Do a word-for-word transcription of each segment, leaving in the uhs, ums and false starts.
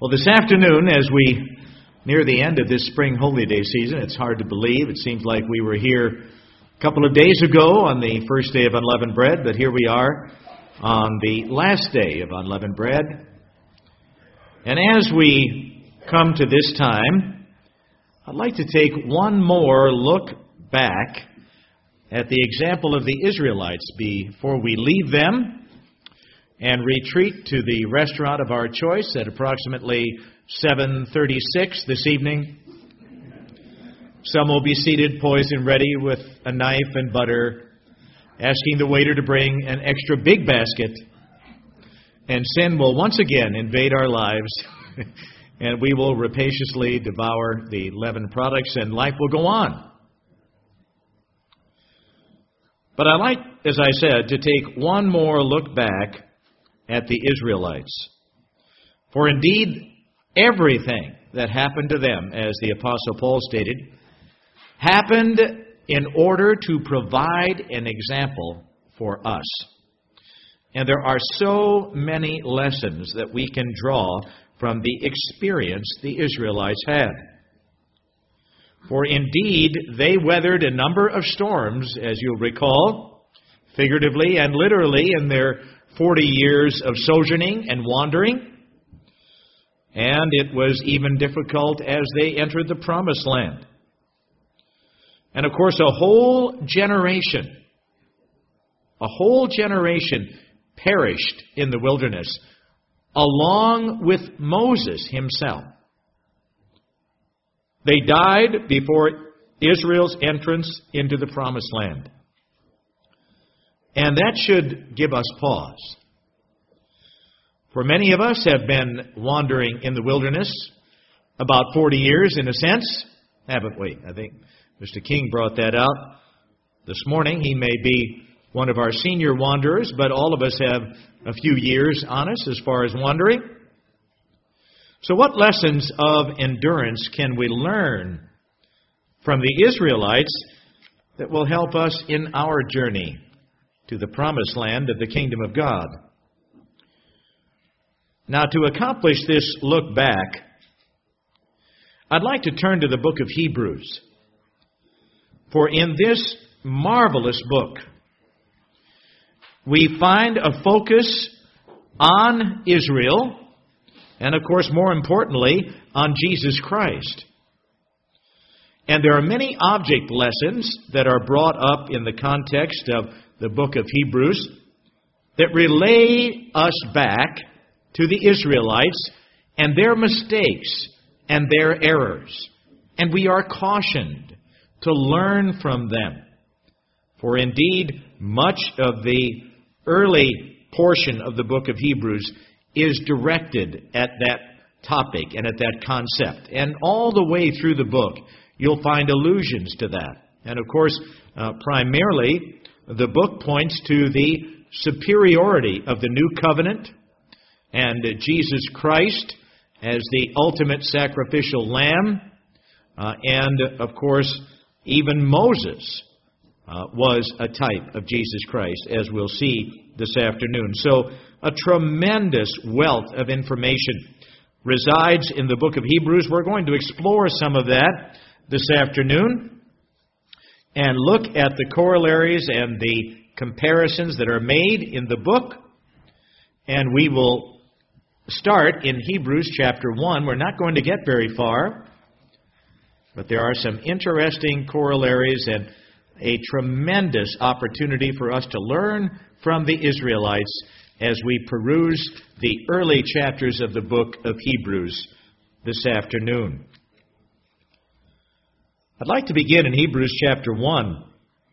Well, this afternoon, as we near the end of this spring holy day season, it's hard to believe. It seems like we were here a couple of days ago on the first day of unleavened bread, but here we are on the last day of unleavened bread. And as we come to this time, I'd like to take one more look back at the example of the Israelites before we leave them and retreat to the restaurant of our choice at approximately seven thirty-six this evening. Some will be seated, poised and ready with a knife and butter, asking the waiter to bring an extra big basket. And sin will once again invade our lives, and we will rapaciously devour the leavened products, and life will go on. But I like, as I said, to take one more look back at the Israelites. For indeed, everything that happened to them, as the Apostle Paul stated, happened in order to provide an example for us. And there are so many lessons that we can draw from the experience the Israelites had. For indeed, they weathered a number of storms, as you'll recall, figuratively and literally in their forty years of sojourning and wandering. And it was even difficult as they entered the Promised Land. And of course, a whole generation, a whole generation perished in the wilderness, along with Moses himself. They died before Israel's entrance into the Promised Land. And that should give us pause. For many of us have been wandering in the wilderness about forty years in a sense, haven't we? I think Mister King brought that out this morning. He may be one of our senior wanderers, but all of us have a few years on us as far as wandering. So what lessons of endurance can we learn from the Israelites that will help us in our journey to the promised land of the kingdom of God? Now, to accomplish this look back, I'd like to turn to the book of Hebrews. For in this marvelous book, we find a focus on Israel, and of course, more importantly, on Jesus Christ. And there are many object lessons that are brought up in the context of the book of Hebrews that relay us back to the Israelites and their mistakes and their errors. And we are cautioned to learn from them. For indeed, much of the early portion of the book of Hebrews is directed at that topic and at that concept. And all the way through the book, you'll find allusions to that. And of course, uh, primarily, the book points to the superiority of the new covenant and Jesus Christ as the ultimate sacrificial lamb. Uh, and of course, even Moses uh, was a type of Jesus Christ, as we'll see this afternoon. So a tremendous wealth of information resides in the book of Hebrews. We're going to explore some of that this afternoon and look at the corollaries and the comparisons that are made in the book. And we will start in Hebrews chapter one. We're not going to get very far, but there are some interesting corollaries and a tremendous opportunity for us to learn from the Israelites as we peruse the early chapters of the book of Hebrews this afternoon. I'd like to begin in Hebrews chapter one.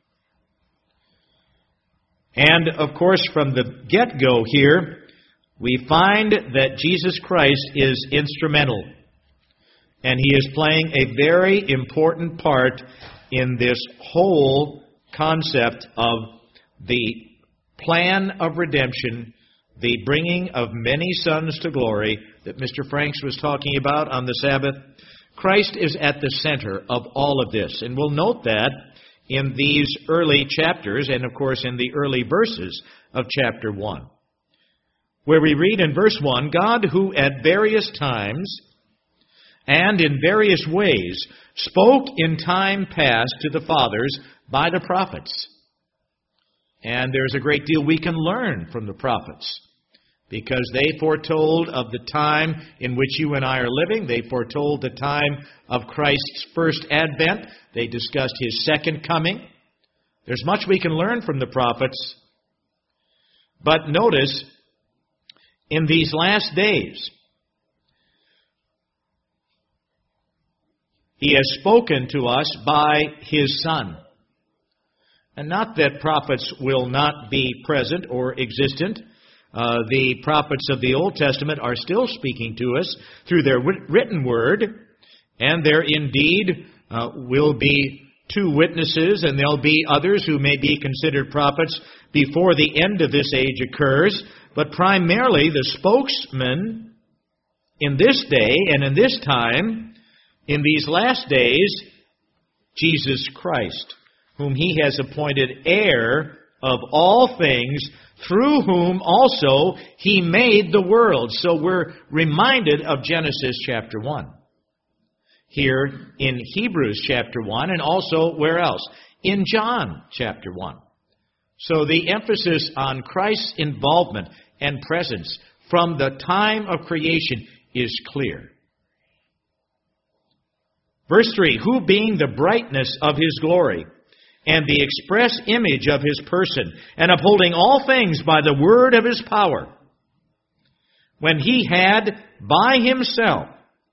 And, of course, from the get-go here, we find that Jesus Christ is instrumental. And He is playing a very important part in this whole concept of the plan of redemption, the bringing of many sons to glory that Mister Franks was talking about on the Sabbath. Christ is at the center of all of this. And we'll note that in these early chapters and, of course, in the early verses of chapter one. where we read in verse one, God who at various times and in various ways spoke in time past to the fathers by the prophets. And there's a great deal we can learn from the prophets, because they foretold of the time in which you and I are living. They foretold the time of Christ's first advent. They discussed His second coming. There's much we can learn from the prophets. But notice, in these last days, He has spoken to us by His Son. And not that prophets will not be present or existent. Uh, the prophets of the Old Testament are still speaking to us through their written word, and there indeed uh, will be two witnesses, and there'll be others who may be considered prophets before the end of this age occurs. But primarily the spokesman in this day and in this time, in these last days, Jesus Christ, whom He has appointed heir of all things, through whom also He made the world. So we're reminded of Genesis chapter one. Here in Hebrews chapter one, and also where else? In John chapter one. So the emphasis on Christ's involvement and presence from the time of creation is clear. Verse three, who being the brightness of His glory, and the express image of His person, and upholding all things by the word of His power, when He had by Himself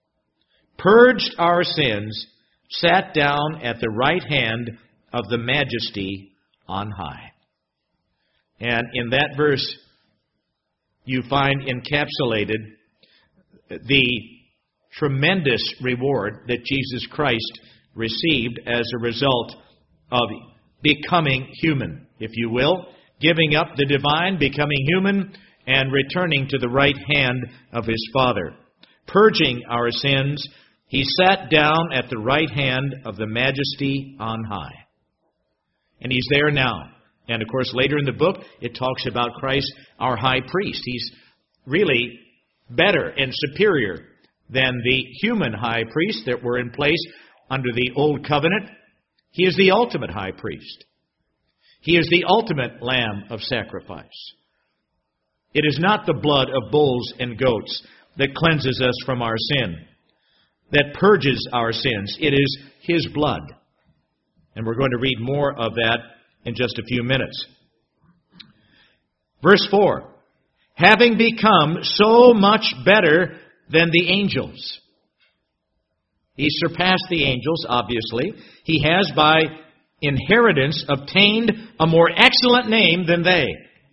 purged our sins, sat down at the right hand of the Majesty on high. And in that verse, you find encapsulated the tremendous reward that Jesus Christ received as a result of becoming human, if you will, giving up the divine, becoming human, and returning to the right hand of His Father. Purging our sins, He sat down at the right hand of the Majesty on high. And He's there now. And of course, later in the book, it talks about Christ, our high priest. He's really better and superior than the human high priests that were in place under the Old Covenant. He is the ultimate high priest. He is the ultimate lamb of sacrifice. It is not the blood of bulls and goats that cleanses us from our sin, that purges our sins. It is His blood. And we're going to read more of that in just a few minutes. Verse four, having become so much better than the angels. He surpassed the angels, obviously. He has, by inheritance, obtained a more excellent name than they.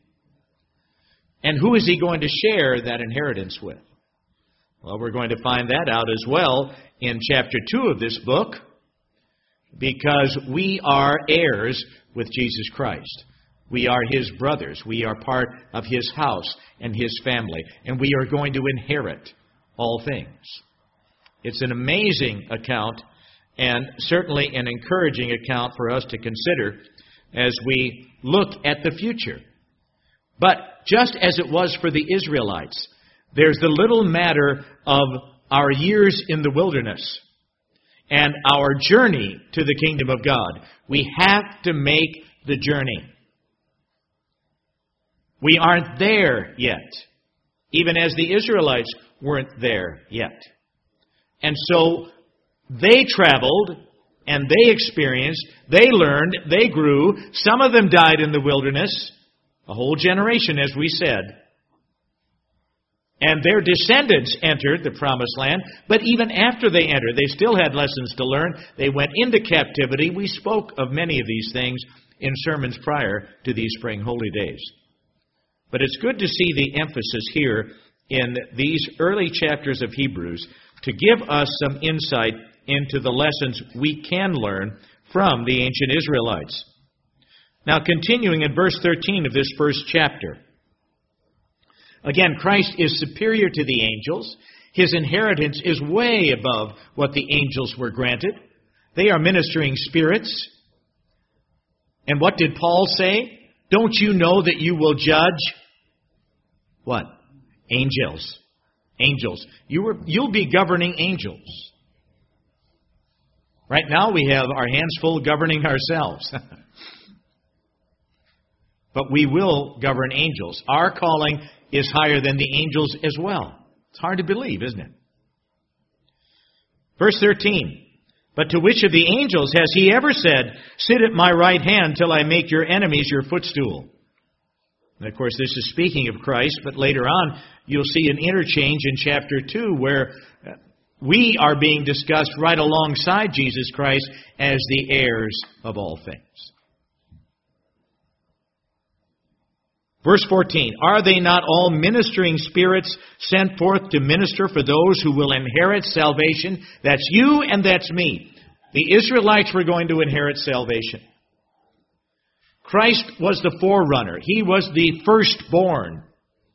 And who is He going to share that inheritance with? Well, we're going to find that out as well in chapter two of this book, because we are heirs with Jesus Christ. We are His brothers. We are part of His house and His family. And we are going to inherit all things. It's an amazing account, and certainly an encouraging account for us to consider as we look at the future. But just as it was for the Israelites, there's the little matter of our years in the wilderness and our journey to the kingdom of God. We have to make the journey. We aren't there yet, even as the Israelites weren't there yet. And so they traveled, and they experienced, they learned, they grew. Some of them died in the wilderness, a whole generation, as we said. And their descendants entered the promised land, but even after they entered, they still had lessons to learn. They went into captivity. We spoke of many of these things in sermons prior to these spring holy days. But it's good to see the emphasis here in these early chapters of Hebrews to give us some insight into the lessons we can learn from the ancient Israelites. Now, continuing in verse thirteen of this first chapter. Again, Christ is superior to the angels. His inheritance is way above what the angels were granted. They are ministering spirits. And what did Paul say? Don't you know that you will judge what? Angels. Angels. You were, you'll be governing angels. Right now we have our hands full governing ourselves. But we will govern angels. Our calling is higher than the angels as well. It's hard to believe, isn't it? Verse thirteen. But to which of the angels has he ever said, sit at my right hand till I make your enemies your footstool? And of course, this is speaking of Christ, but later on, you'll see an interchange in chapter two where we are being discussed right alongside Jesus Christ as the heirs of all things. Verse fourteen, are they not all ministering spirits sent forth to minister for those who will inherit salvation? That's you and that's me. The Israelites were going to inherit salvation. Christ was the forerunner. He was the firstborn.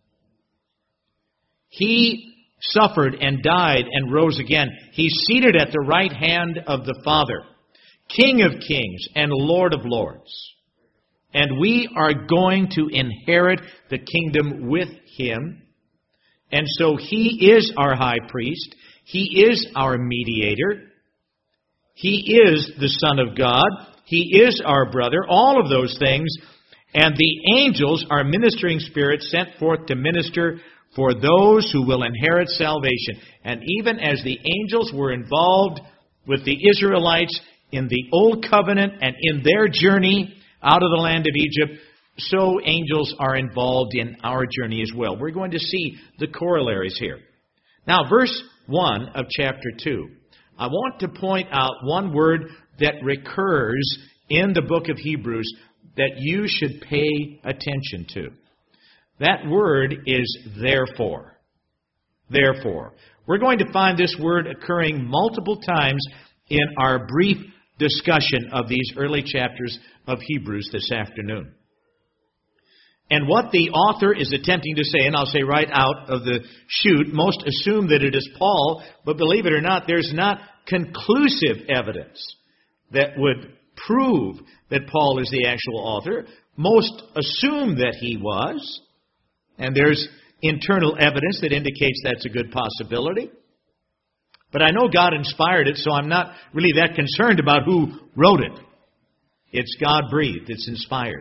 He suffered and died and rose again. He's seated at the right hand of the Father, King of kings and Lord of lords. And we are going to inherit the kingdom with Him. And so He is our high priest. He is our mediator. He is the Son of God. He is our brother. All of those things. And the angels are ministering spirits sent forth to minister for those who will inherit salvation. And even as the angels were involved with the Israelites in the Old Covenant and in their journey out of the land of Egypt, so angels are involved in our journey as well. We're going to see the corollaries here. Now, verse one of chapter two. I want to point out one word that recurs in the book of Hebrews that you should pay attention to. That word is therefore. Therefore. We're going to find this word occurring multiple times in our brief discussion of these early chapters of Hebrews this afternoon. And what the author is attempting to say, and I'll say right out of the chute, most assume that it is Paul, but believe it or not, there's not conclusive evidence that would prove that Paul is the actual author. Most assume that he was, and there's internal evidence that indicates that's a good possibility. But I know God inspired it, so I'm not really that concerned about who wrote it. It's God-breathed. It's inspired.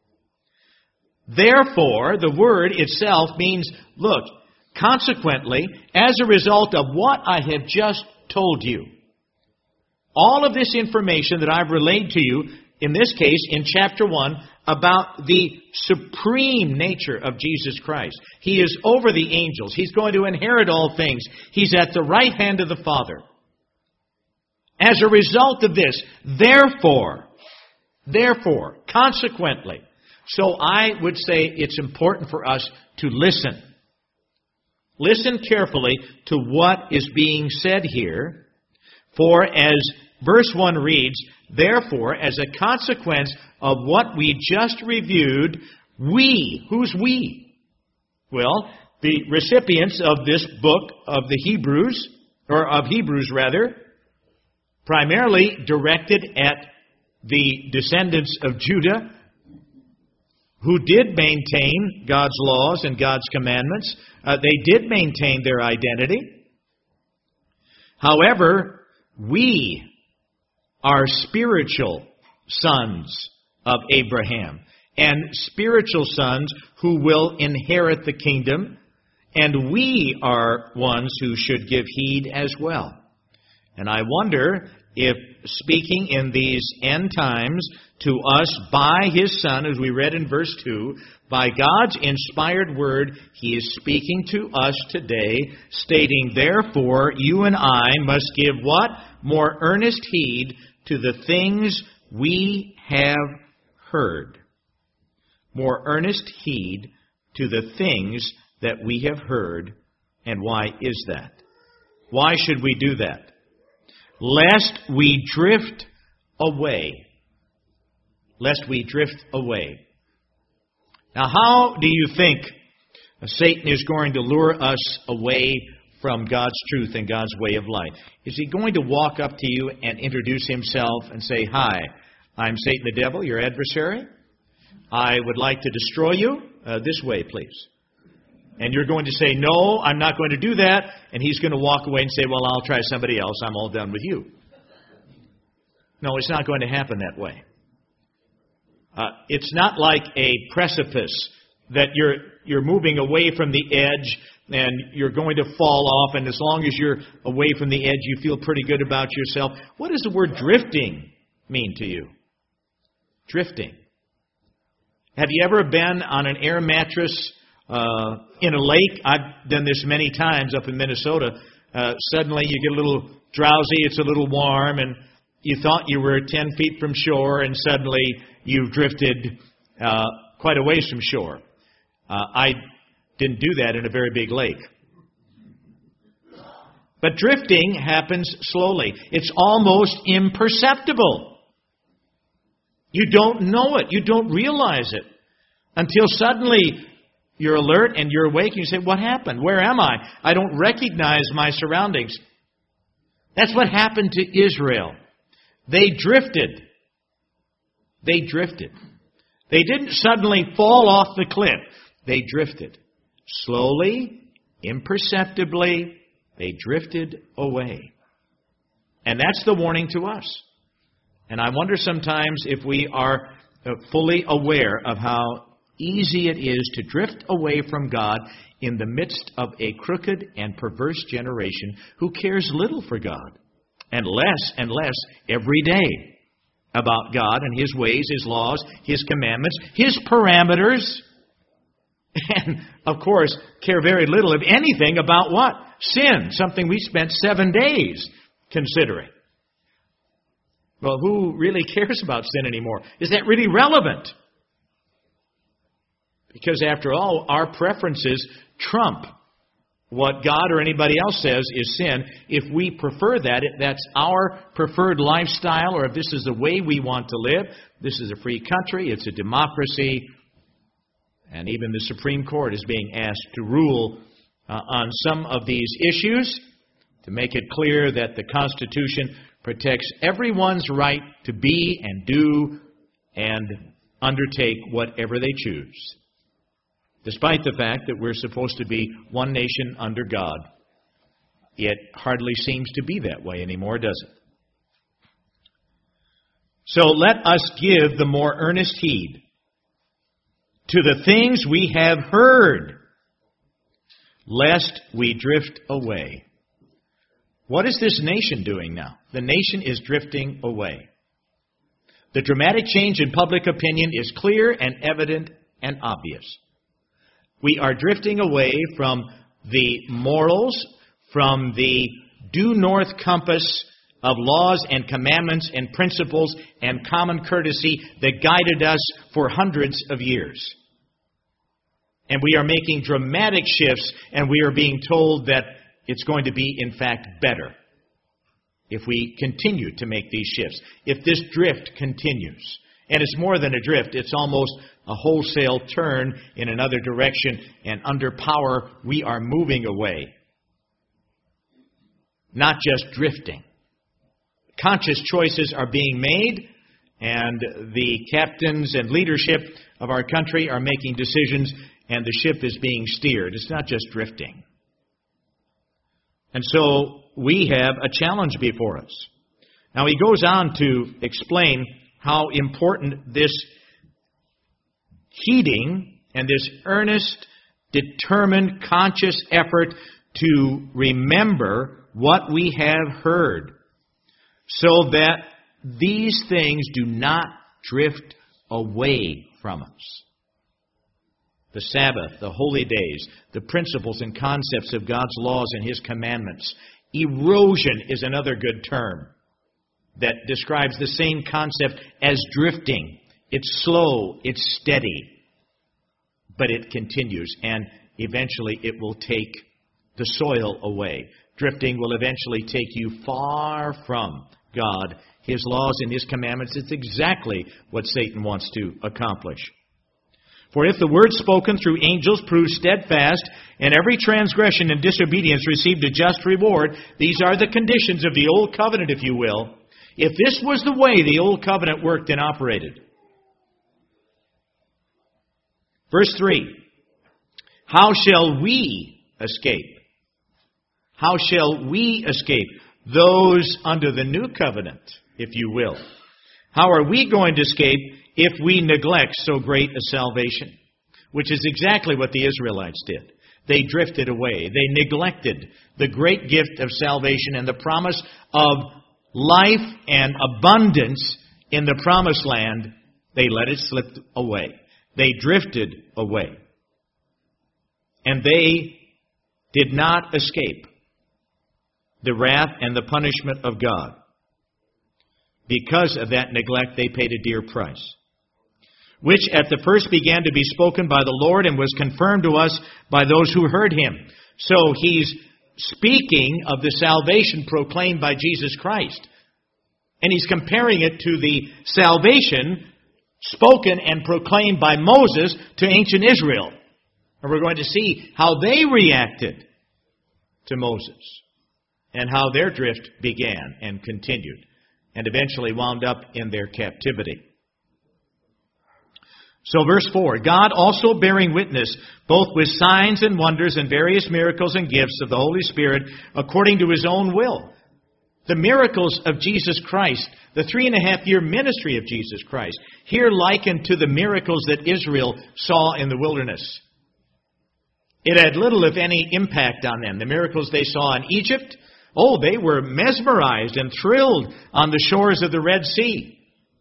Therefore, the word itself means, look, consequently, as a result of what I have just told you, all of this information that I've relayed to you, in this case, in chapter one, about the supreme nature of Jesus Christ. He is over the angels. He's going to inherit all things. He's at the right hand of the Father. As a result of this, therefore, therefore, consequently, so I would say it's important for us to listen. Listen carefully to what is being said here. For as verse one reads, therefore, as a consequence of what we just reviewed, we, who's we? Well, the recipients of this book of the Hebrews, or of Hebrews rather, primarily directed at the descendants of Judah, who did maintain God's laws and God's commandments. Uh, they did maintain their identity. However, we are spiritual sons of Abraham, and spiritual sons who will inherit the kingdom, and we are ones who should give heed as well. And I wonder if speaking in these end times to us by His Son, as we read in verse two, by God's inspired word, He is speaking to us today, stating, therefore, you and I must give what? More earnest heed to the things we have heard. More earnest heed to the things that we have heard. And why is that? Why should we do that? Lest we drift away. Lest we drift away. Now, how do you think Satan is going to lure us away from God's truth and God's way of life? Is he going to walk up to you and introduce himself and say, hi, I'm Satan the devil, your adversary. I would like to destroy you. Uh, this way, please. And you're going to say, no, I'm not going to do that. And he's going to walk away and say, well, I'll try somebody else. I'm all done with you. No, it's not going to happen that way. Uh, it's not like a precipice that you're you're moving away from the edge and you're going to fall off, and as long as you're away from the edge, you feel pretty good about yourself. What does the word drifting mean to you? Drifting. Have you ever been on an air mattress uh, in a lake? I've done this many times up in Minnesota. Uh, suddenly you get a little drowsy, it's a little warm, and you thought you were ten feet from shore, and suddenly you've drifted uh, quite a ways from shore. Uh, I didn't do that in a very big lake. But drifting happens slowly. It's almost imperceptible. You don't know it. You don't realize it until suddenly you're alert and you're awake and you say, what happened? Where am I? I don't recognize my surroundings. That's what happened to Israel. They drifted. They drifted. They didn't suddenly fall off the cliff. They drifted. Slowly, imperceptibly, they drifted away. And that's the warning to us. And I wonder sometimes if we are fully aware of how easy it is to drift away from God in the midst of a crooked and perverse generation who cares little for God, and less and less every day about God and His ways, His laws, His commandments, His parameters, and, of course, care very little, if anything, about what? Sin, something we spent seven days considering. Well, who really cares about sin anymore? Is that really relevant? Because, after all, our preferences trump what God or anybody else says is sin. If we prefer that, if that's our preferred lifestyle, or if this is the way we want to live, this is a free country, it's a democracy, and even the Supreme Court is being asked to rule uh, on some of these issues to make it clear that the Constitution protects everyone's right to be and do and undertake whatever they choose, despite the fact that we're supposed to be one nation under God. It hardly seems to be that way anymore, does it? So let us give the more earnest heed to the things we have heard, lest we drift away. What is this nation doing now? The nation is drifting away. The dramatic change in public opinion is clear and evident and obvious. We are drifting away from the morals, from the due north compass of laws and commandments and principles and common courtesy that guided us for hundreds of years. And we are making dramatic shifts, and we are being told that it's going to be, in fact, better if we continue to make these shifts, if this drift continues. And it's more than a drift. It's almost a wholesale turn in another direction, and under power, we are moving away, not just drifting. Conscious choices are being made, and the captains and leadership of our country are making decisions, and the ship is being steered. It's not just drifting. And so we have a challenge before us. Now he goes on to explain how important this heeding and this earnest, determined, conscious effort to remember what we have heard, so that these things do not drift away from us. The Sabbath, the holy days, the principles and concepts of God's laws and His commandments. Erosion is another good term that describes the same concept as drifting. It's slow, it's steady, but it continues, and eventually it will take the soil away. Drifting will eventually take you far from God, His laws and His commandments. It's exactly what Satan wants to accomplish. For if the word spoken through angels proved steadfast, and every transgression and disobedience received a just reward, these are the conditions of the old covenant, if you will. If this was the way the old covenant worked and operated. Verse three. How shall we escape? How shall we escape? Those under the new covenant, if you will. How are we going to escape if we neglect so great a salvation? Which is exactly what the Israelites did. They drifted away. They neglected the great gift of salvation and the promise of life and abundance in the promised land. They let it slip away. They drifted away. And they did not escape the wrath and the punishment of God. Because of that neglect, they paid a dear price, which at the first began to be spoken by the Lord and was confirmed to us by those who heard him. So he's speaking of the salvation proclaimed by Jesus Christ. And he's comparing it to the salvation spoken and proclaimed by Moses to ancient Israel. And we're going to see how they reacted to Moses and how their drift began and continued and eventually wound up in their captivity. So verse four, God also bearing witness both with signs and wonders and various miracles and gifts of the Holy Spirit according to his own will. The miracles of Jesus Christ, the three and a half year ministry of Jesus Christ, here likened to the miracles that Israel saw in the wilderness. It had little, if any, impact on them. The miracles they saw in Egypt, oh, they were mesmerized and thrilled on the shores of the Red Sea.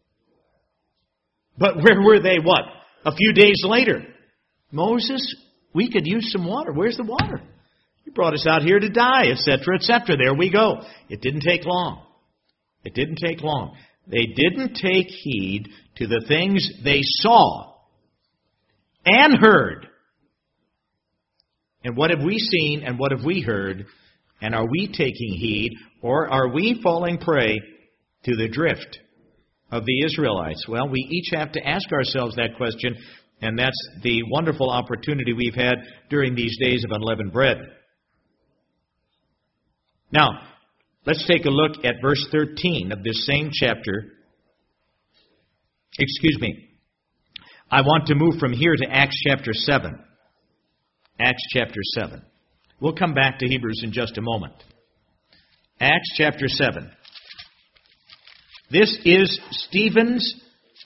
But where were they, what? A few days later. Moses, we could use some water. Where's the water? You brought us out here to die, et cetera, et cetera. There we go. It didn't take long. It didn't take long. They didn't take heed to the things they saw and heard. And what have we seen and what have we heard? And are we taking heed, or are we falling prey to the drift of the Israelites? Well, we each have to ask ourselves that question, and that's the wonderful opportunity we've had during these days of unleavened bread. Now, let's take a look at verse thirteen of this same chapter. Excuse me. I want to move from here to Acts chapter seven. Acts chapter seven. We'll come back to Hebrews in just a moment. Acts chapter seven. This is Stephen's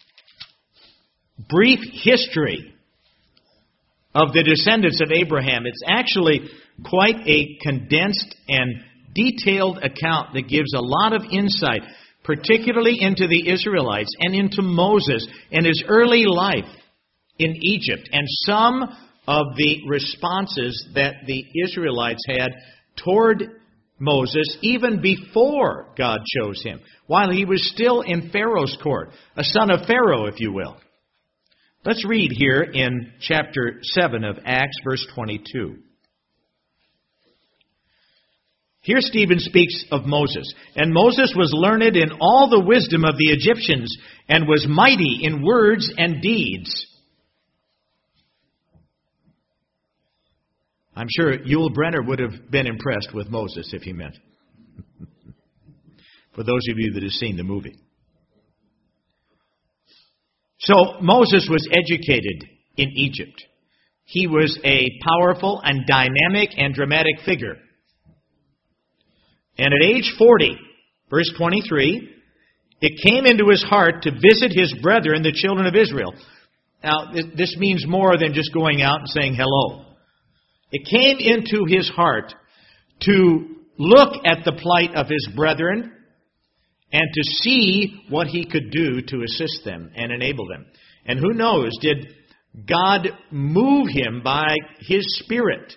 brief history of the descendants of Abraham. It's actually quite a condensed and detailed account that gives a lot of insight, particularly into the Israelites and into Moses and his early life in Egypt, and some of the responses that the Israelites had toward Moses even before God chose him, while he was still in Pharaoh's court, a son of Pharaoh, if you will. Let's read here in chapter seven of Acts, verse twenty-two. Here Stephen speaks of Moses. And Moses was learned in all the wisdom of the Egyptians, and was mighty in words and deeds. I'm sure Yul Brenner would have been impressed with Moses if he met. For those of you that have seen the movie. So Moses was educated in Egypt. He was a powerful and dynamic and dramatic figure. And at age forty, verse twenty-three, it came into his heart to visit his brethren, the children of Israel. Now, this means more than just going out and saying hello. It came into his heart to look at the plight of his brethren and to see what he could do to assist them and enable them. And who knows, did God move him by his Spirit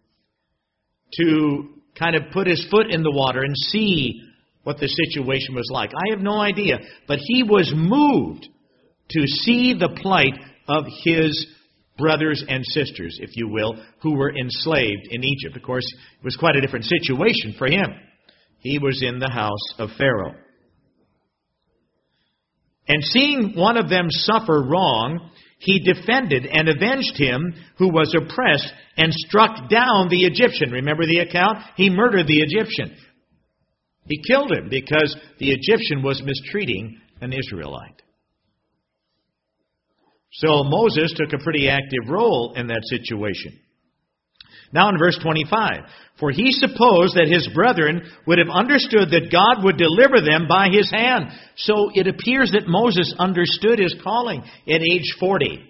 to kind of put his foot in the water and see what the situation was like? I have no idea. But he was moved to see the plight of his brothers and sisters, if you will, who were enslaved in Egypt. Of course, it was quite a different situation for him. He was in the house of Pharaoh. And seeing one of them suffer wrong, he defended and avenged him who was oppressed and struck down the Egyptian. Remember the account? He murdered the Egyptian. He killed him because the Egyptian was mistreating an Israelite. So Moses took a pretty active role in that situation. Now in verse twenty-five, for he supposed that his brethren would have understood that God would deliver them by his hand. So it appears that Moses understood his calling at age forty.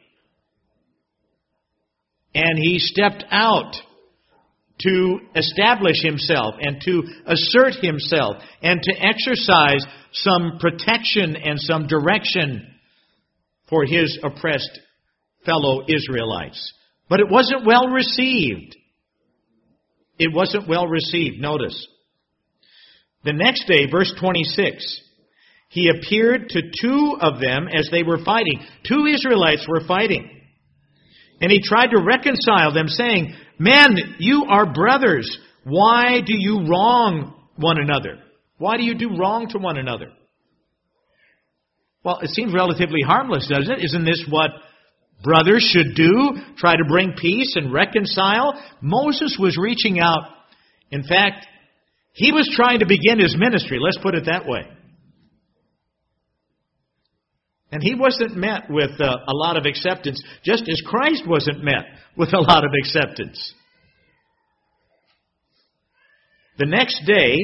And he stepped out to establish himself and to assert himself and to exercise some protection and some direction for his oppressed fellow Israelites. But it wasn't well received. It wasn't well received. Notice. The next day, verse twenty-six, he appeared to two of them as they were fighting. Two Israelites were fighting. And he tried to reconcile them, saying, men, you are brothers. Why do you wrong one another? Why do you do wrong to one another? Well, it seems relatively harmless, doesn't it? Isn't this what brothers should do? Try to bring peace and reconcile? Moses was reaching out. In fact, he was trying to begin his ministry. Let's put it that way. And he wasn't met with uh, a lot of acceptance, just as Christ wasn't met with a lot of acceptance. The next day,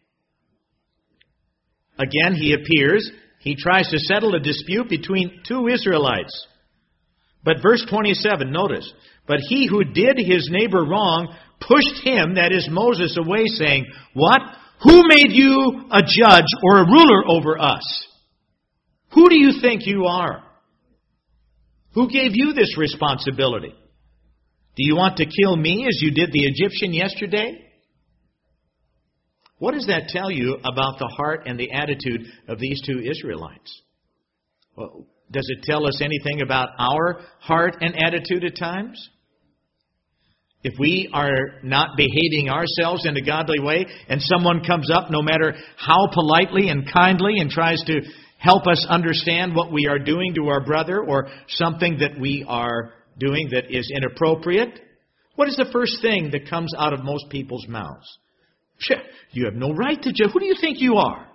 again he appears. He tries to settle a dispute between two Israelites. But verse twenty-seven, notice, but he who did his neighbor wrong pushed him, that is Moses, away, saying, what? Who made you a judge or a ruler over us? Who do you think you are? Who gave you this responsibility? Do you want to kill me as you did the Egyptian yesterday? What does that tell you about the heart and the attitude of these two Israelites? Well, does it tell us anything about our heart and attitude at times? If we are not behaving ourselves in a godly way and someone comes up, no matter how politely and kindly, and tries to help us understand what we are doing to our brother or something that we are doing that is inappropriate, what is the first thing that comes out of most people's mouths? You have no right to judge. Who do you think you are?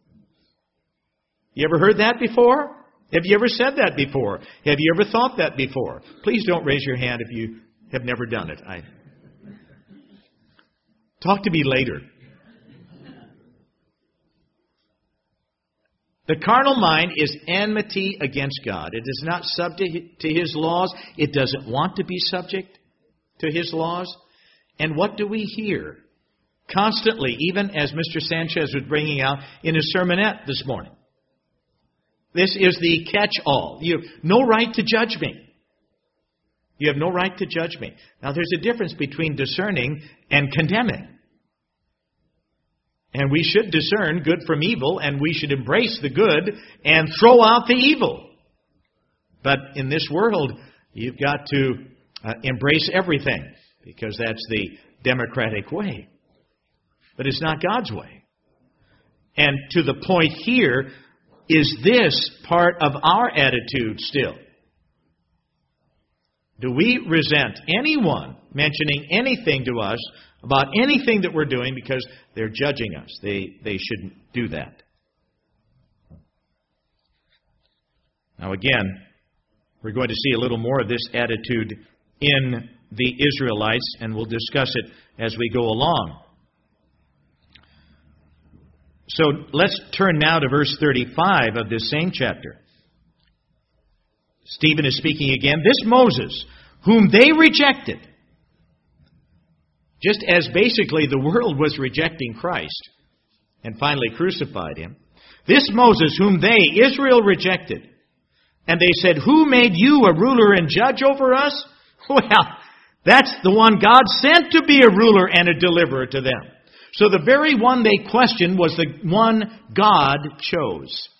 You ever heard that before? Have you ever said that before? Have you ever thought that before? Please don't raise your hand if you have never done it. I... Talk to me later. The carnal mind is enmity against God. It is not subject to His laws. It doesn't want to be subject to His laws. And what do we hear? Constantly, even as Mister Sanchez was bringing out in his sermonette this morning. This is the catch-all. You have no right to judge me. You have no right to judge me. Now, there's a difference between discerning and condemning. And we should discern good from evil, and we should embrace the good and throw out the evil. But in this world, you've got to uh, embrace everything, because that's the democratic way. But it's not God's way. And to the point here, is this part of our attitude still? Do we resent anyone mentioning anything to us about anything that we're doing because they're judging us? They, they shouldn't do that. Now again, we're going to see a little more of this attitude in the Israelites, and we'll discuss it as we go along. So let's turn now to verse thirty-five of this same chapter. Stephen is speaking again. This Moses, whom they rejected, just as basically the world was rejecting Christ and finally crucified Him. This Moses, whom they, Israel, rejected, and they said, who made you a ruler and judge over us? Well, that's the one God sent to be a ruler and a deliverer to them. So the very one they questioned was the one God chose.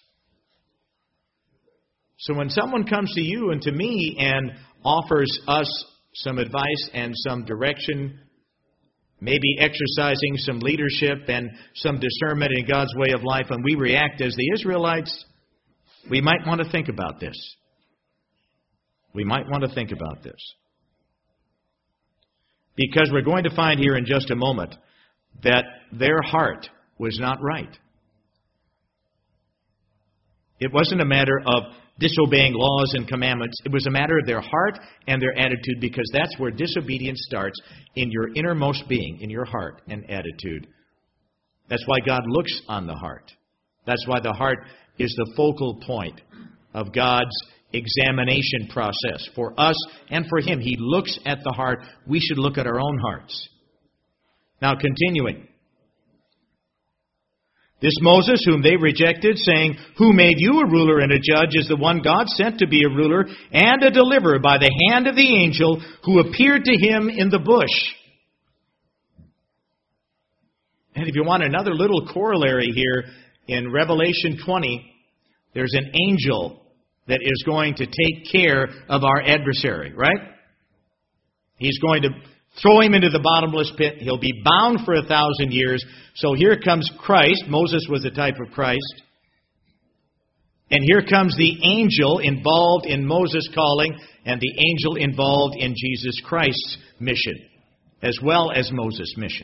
So when someone comes to you and to me and offers us some advice and some direction, maybe exercising some leadership and some discernment in God's way of life, and we react as the Israelites, we might want to think about this. We might want to think about this. Because we're going to find here in just a moment that their heart was not right. It wasn't a matter of disobeying laws and commandments. It was a matter of their heart and their attitude, because that's where disobedience starts, in your innermost being, in your heart and attitude. That's why God looks on the heart. That's why the heart is the focal point of God's examination process for us and for Him. He looks at the heart. We should look at our own hearts. Now, continuing. This Moses, whom they rejected, saying, "Who made you a ruler and a judge?" is the one God sent to be a ruler and a deliverer by the hand of the angel who appeared to him in the bush. And if you want another little corollary here, in Revelation twenty, there's an angel that is going to take care of our adversary, right? He's going to throw him into the bottomless pit. He'll be bound for a thousand years. So here comes Christ. Moses was a type of Christ. And here comes the angel involved in Moses' calling, and the angel involved in Jesus Christ's mission, as well as Moses' mission.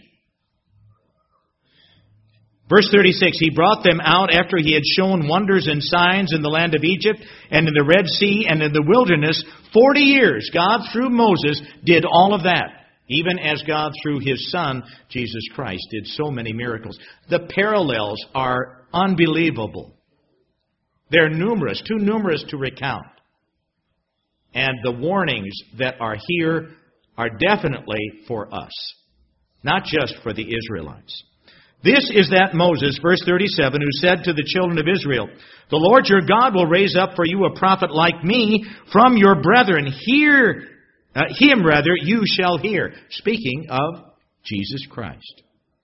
Verse thirty-six, He brought them out after He had shown wonders and signs in the land of Egypt and in the Red Sea and in the wilderness. Forty years, God, through Moses, did all of that. Even as God, through His Son, Jesus Christ, did so many miracles. The parallels are unbelievable. They're numerous, too numerous to recount. And the warnings that are here are definitely for us, not just for the Israelites. This is that Moses, verse thirty-seven, who said to the children of Israel, "The Lord your God will raise up for you a prophet like me from your brethren. Hear uh, him, rather, you shall hear." Speaking of Jesus Christ.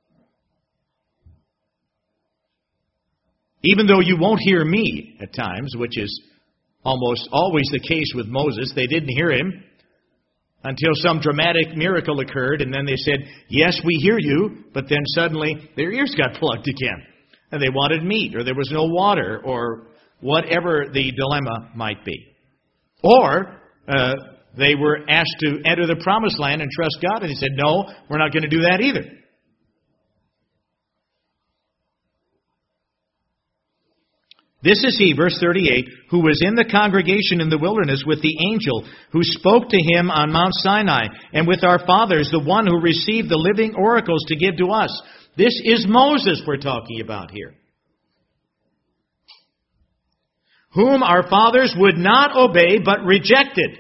Even though you won't hear me at times, which is almost always the case with Moses, they didn't hear him until some dramatic miracle occurred, and then they said, "Yes, we hear you," but then suddenly their ears got plugged again, and they wanted meat, or there was no water, or whatever the dilemma might be. Or uh, they were asked to enter the promised land and trust God, and He said, "No, we're not going to do that either." This is He, verse thirty-eight, who was in the congregation in the wilderness with the angel who spoke to him on Mount Sinai, and with our fathers, the one who received the living oracles to give to us. This is Moses we're talking about here, whom our fathers would not obey, but rejected.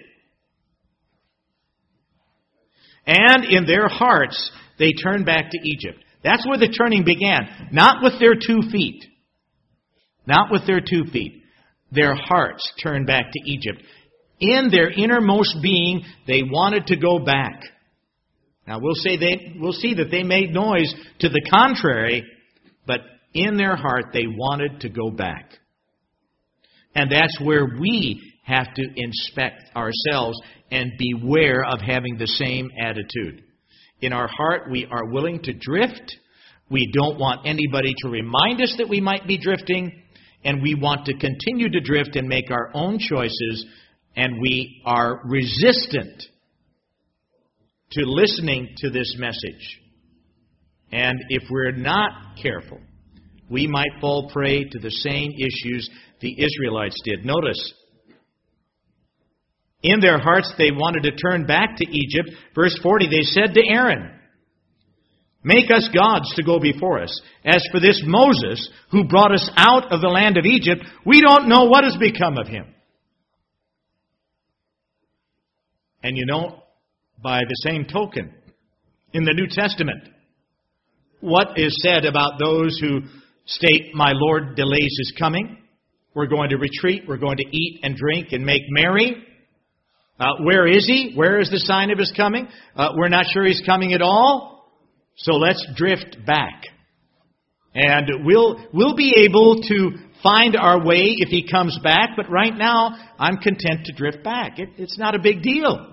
And in their hearts, they turned back to Egypt. That's where the turning began. Not with their two feet. Not with their two feet. Their hearts turned back to Egypt. In their innermost being, they wanted to go back. Now, we'll say they, we'll see that they made noise to the contrary, but in their heart, they wanted to go back. And that's where we have to inspect ourselves and beware of having the same attitude. In our heart, we are willing to drift. We don't want anybody to remind us that we might be drifting. And we want to continue to drift and make our own choices. And we are resistant to listening to this message. And if we're not careful, we might fall prey to the same issues the Israelites did. Notice, in their hearts they wanted to turn back to Egypt. Verse forty, they said to Aaron, "Make us gods to go before us. As for this Moses, who brought us out of the land of Egypt, we don't know what has become of him." And you know, by the same token, in the New Testament, what is said about those who state, "My Lord delays His coming. We're going to retreat. We're going to eat and drink and make merry. Uh, where is He? Where is the sign of His coming? Uh, we're not sure He's coming at all. So let's drift back. And we'll we'll be able to find our way if He comes back, but right now I'm content to drift back. It, it's not a big deal."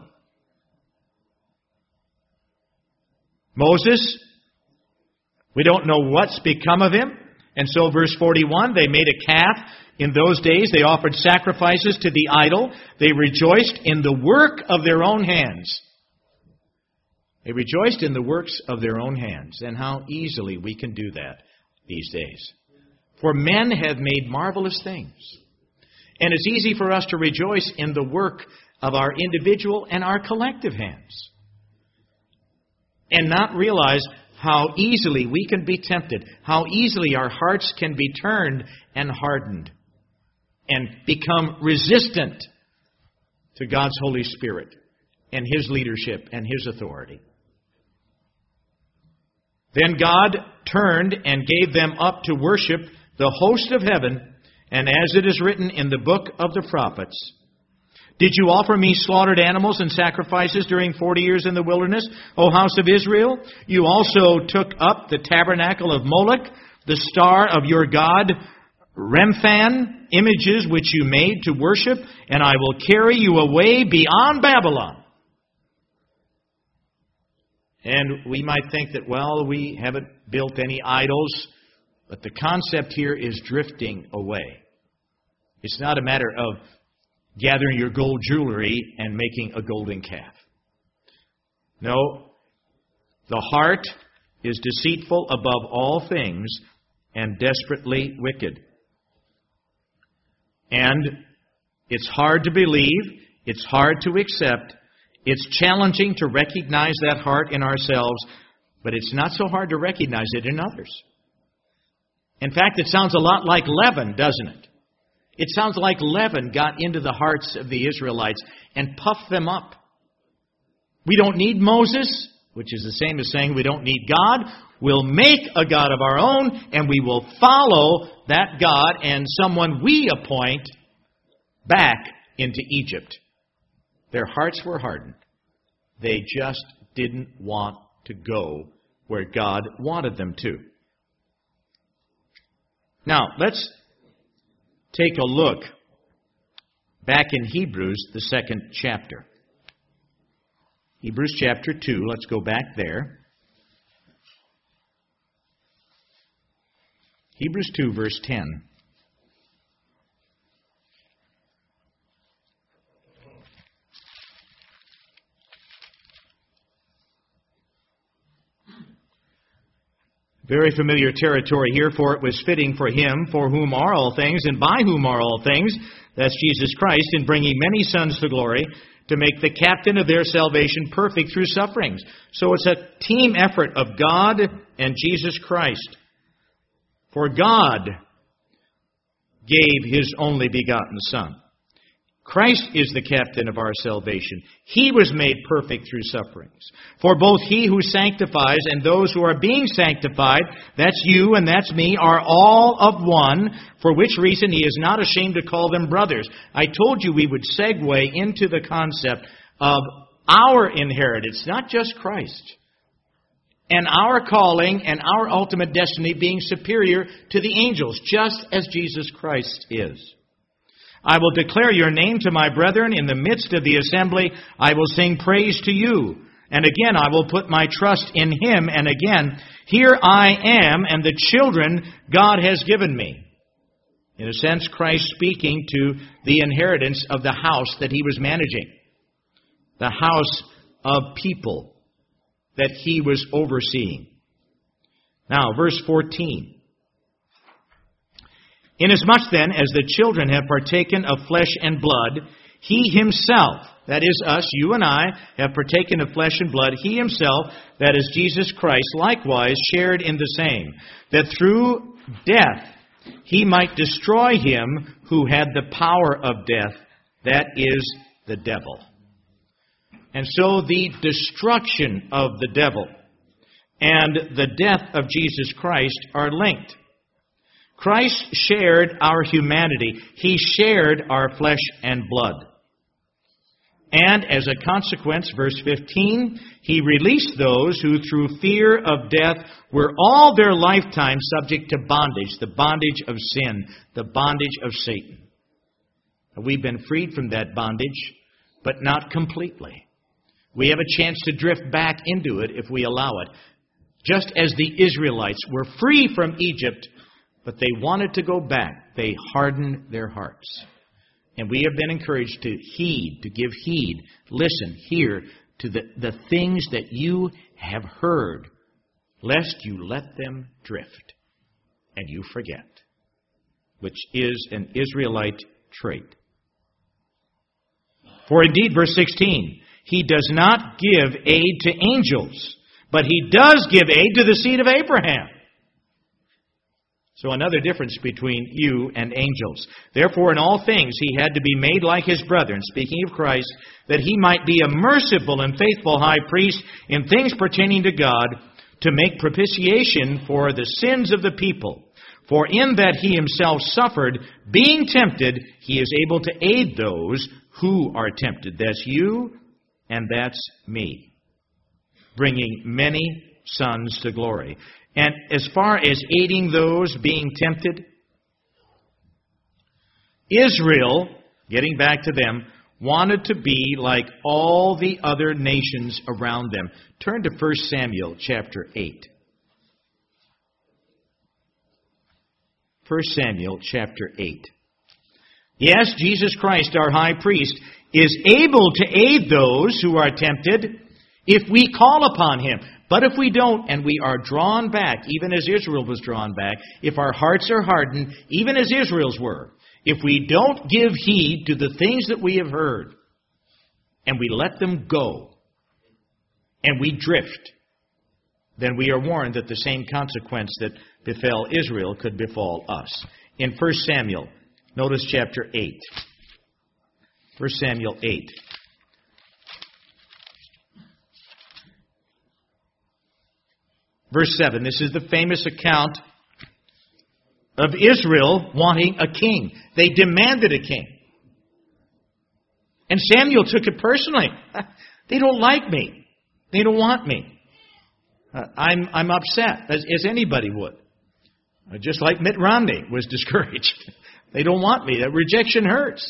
Moses, we don't know what's become of him. And so verse forty-one, they made a calf. In those days they offered sacrifices to the idol. They rejoiced in the work of their own hands. They rejoiced in the works of their own hands. And how easily we can do that these days. For men have made marvelous things. And it's easy for us to rejoice in the work of our individual and our collective hands, and not realize how easily we can be tempted, how easily our hearts can be turned and hardened and become resistant to God's Holy Spirit and His leadership and His authority. Then God turned and gave them up to worship the host of heaven, and as it is written in the book of the prophets, did you offer me slaughtered animals and sacrifices during forty years in the wilderness, O house of Israel? You also took up the tabernacle of Moloch, the star of your god, Remphan, images which you made to worship, and I will carry you away beyond Babylon. And we might think that, well, we haven't built any idols, but the concept here is drifting away. It's not a matter of gathering your gold jewelry and making a golden calf. No, the heart is deceitful above all things and desperately wicked. And it's hard to believe, it's hard to accept, it's challenging to recognize that heart in ourselves, but it's not so hard to recognize it in others. In fact, it sounds a lot like leaven, doesn't it? It sounds like leaven got into the hearts of the Israelites and puffed them up. We don't need Moses, which is the same as saying we don't need God. We'll make a God of our own, and we will follow that God and someone we appoint back into Egypt. Their hearts were hardened. They just didn't want to go where God wanted them to. Now, let's take a look back in Hebrews, the second chapter. Hebrews chapter two, let's go back there. Hebrews two, verse ten. Very familiar territory here, for it was fitting for Him, for whom are all things, and by whom are all things, that's Jesus Christ, in bringing many sons to glory, to make the captain of their salvation perfect through sufferings. So it's a team effort of God and Jesus Christ. For God gave His only begotten Son. Christ is the captain of our salvation. He was made perfect through sufferings. For both He who sanctifies and those who are being sanctified, that's you and that's me, are all of one, for which reason He is not ashamed to call them brothers. I told you we would segue into the concept of our inheritance, not just Christ, and our calling and our ultimate destiny being superior to the angels, just as Jesus Christ is. I will declare your name to my brethren in the midst of the assembly. I will sing praise to you. And again, I will put my trust in Him. And again, here I am and the children God has given me. In a sense, Christ speaking to the inheritance of the house that He was managing. The house of people that He was overseeing. Now, verse fourteen. Inasmuch then as the children have partaken of flesh and blood, He Himself, that is us, you and I, have partaken of flesh and blood, He Himself, that is Jesus Christ, likewise shared in the same, that through death He might destroy him who had the power of death, that is the devil. And so the destruction of the devil and the death of Jesus Christ are linked. Christ shared our humanity. He shared our flesh and blood. And as a consequence, verse fifteen, He released those who through fear of death were all their lifetime subject to bondage, the bondage of sin, the bondage of Satan. We've been freed from that bondage, but not completely. We have a chance to drift back into it if we allow it. Just as the Israelites were free from Egypt, but they wanted to go back. They hardened their hearts. And we have been encouraged to heed, to give heed, listen, hear to the, the things that you have heard, lest you let them drift and you forget, which is an Israelite trait. For indeed, verse sixteen, He does not give aid to angels, but He does give aid to the seed of Abraham. So another difference between you and angels. Therefore, in all things He had to be made like His brethren, speaking of Christ, that He might be a merciful and faithful high priest in things pertaining to God, to make propitiation for the sins of the people. For in that He Himself suffered, being tempted, He is able to aid those who are tempted. That's you, and that's me. Bringing many sons to glory. And as far as aiding those being tempted, Israel, getting back to them, wanted to be like all the other nations around them. Turn to First Samuel chapter eight. First Samuel chapter eight. Yes, Jesus Christ, our high priest, is able to aid those who are tempted if we call upon Him. But if we don't, and we are drawn back, even as Israel was drawn back, if our hearts are hardened, even as Israel's were, if we don't give heed to the things that we have heard, and we let them go, and we drift, then we are warned that the same consequence that befell Israel could befall us. In First Samuel, notice chapter eight. First Samuel eight. Verse seven, this is the famous account of Israel wanting a king. They demanded a king. And Samuel took it personally. They don't like me. They don't want me. Uh, I'm, I'm upset, as, as anybody would. Uh, just like Mitt Romney was discouraged. They don't want me. That rejection hurts.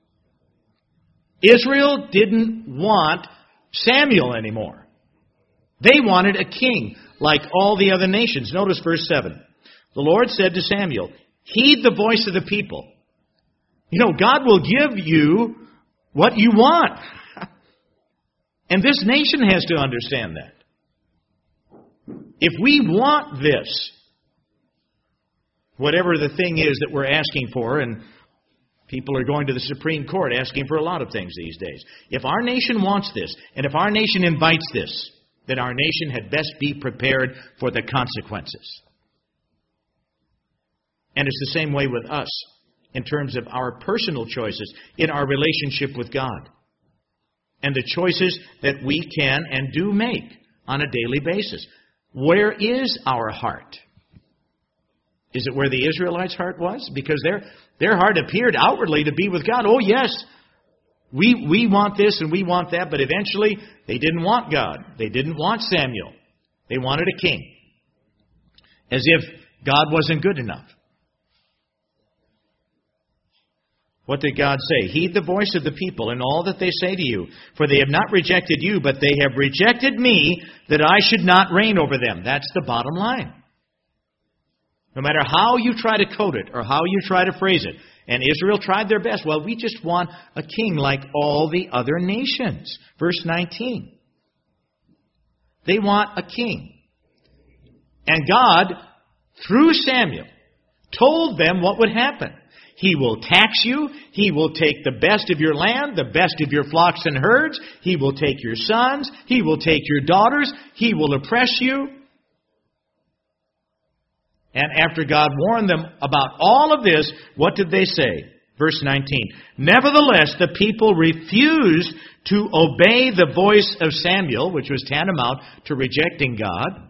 Israel didn't want Samuel anymore. They wanted a king like all the other nations. Notice verse seven. The Lord said to Samuel, heed the voice of the people. You know, God will give you what you want. And this nation has to understand that. If we want this, whatever the thing is that we're asking for, and people are going to the Supreme Court asking for a lot of things these days. If our nation wants this, and if our nation invites this, then our nation had best be prepared for the consequences. And it's the same way with us in terms of our personal choices in our relationship with God. And the choices that we can and do make on a daily basis. Where is our heart? Is it where the Israelites' heart was? Because their, their heart appeared outwardly to be with God. Oh, yes, we, we want this and we want that, but eventually they didn't want God. They didn't want Samuel. They wanted a king. As if God wasn't good enough. What did God say? Heed the voice of the people in all that they say to you, for they have not rejected you, but they have rejected me, that I should not reign over them. That's the bottom line. No matter how you try to code it or how you try to phrase it. And Israel tried their best. Well, we just want a king like all the other nations. Verse nineteen. They want a king. And God, through Samuel, told them what would happen. He will tax you. He will take the best of your land, the best of your flocks and herds. He will take your sons. He will take your daughters. He will oppress you. And after God warned them about all of this, what did they say? Verse nineteen. Nevertheless, the people refused to obey the voice of Samuel, which was tantamount to rejecting God.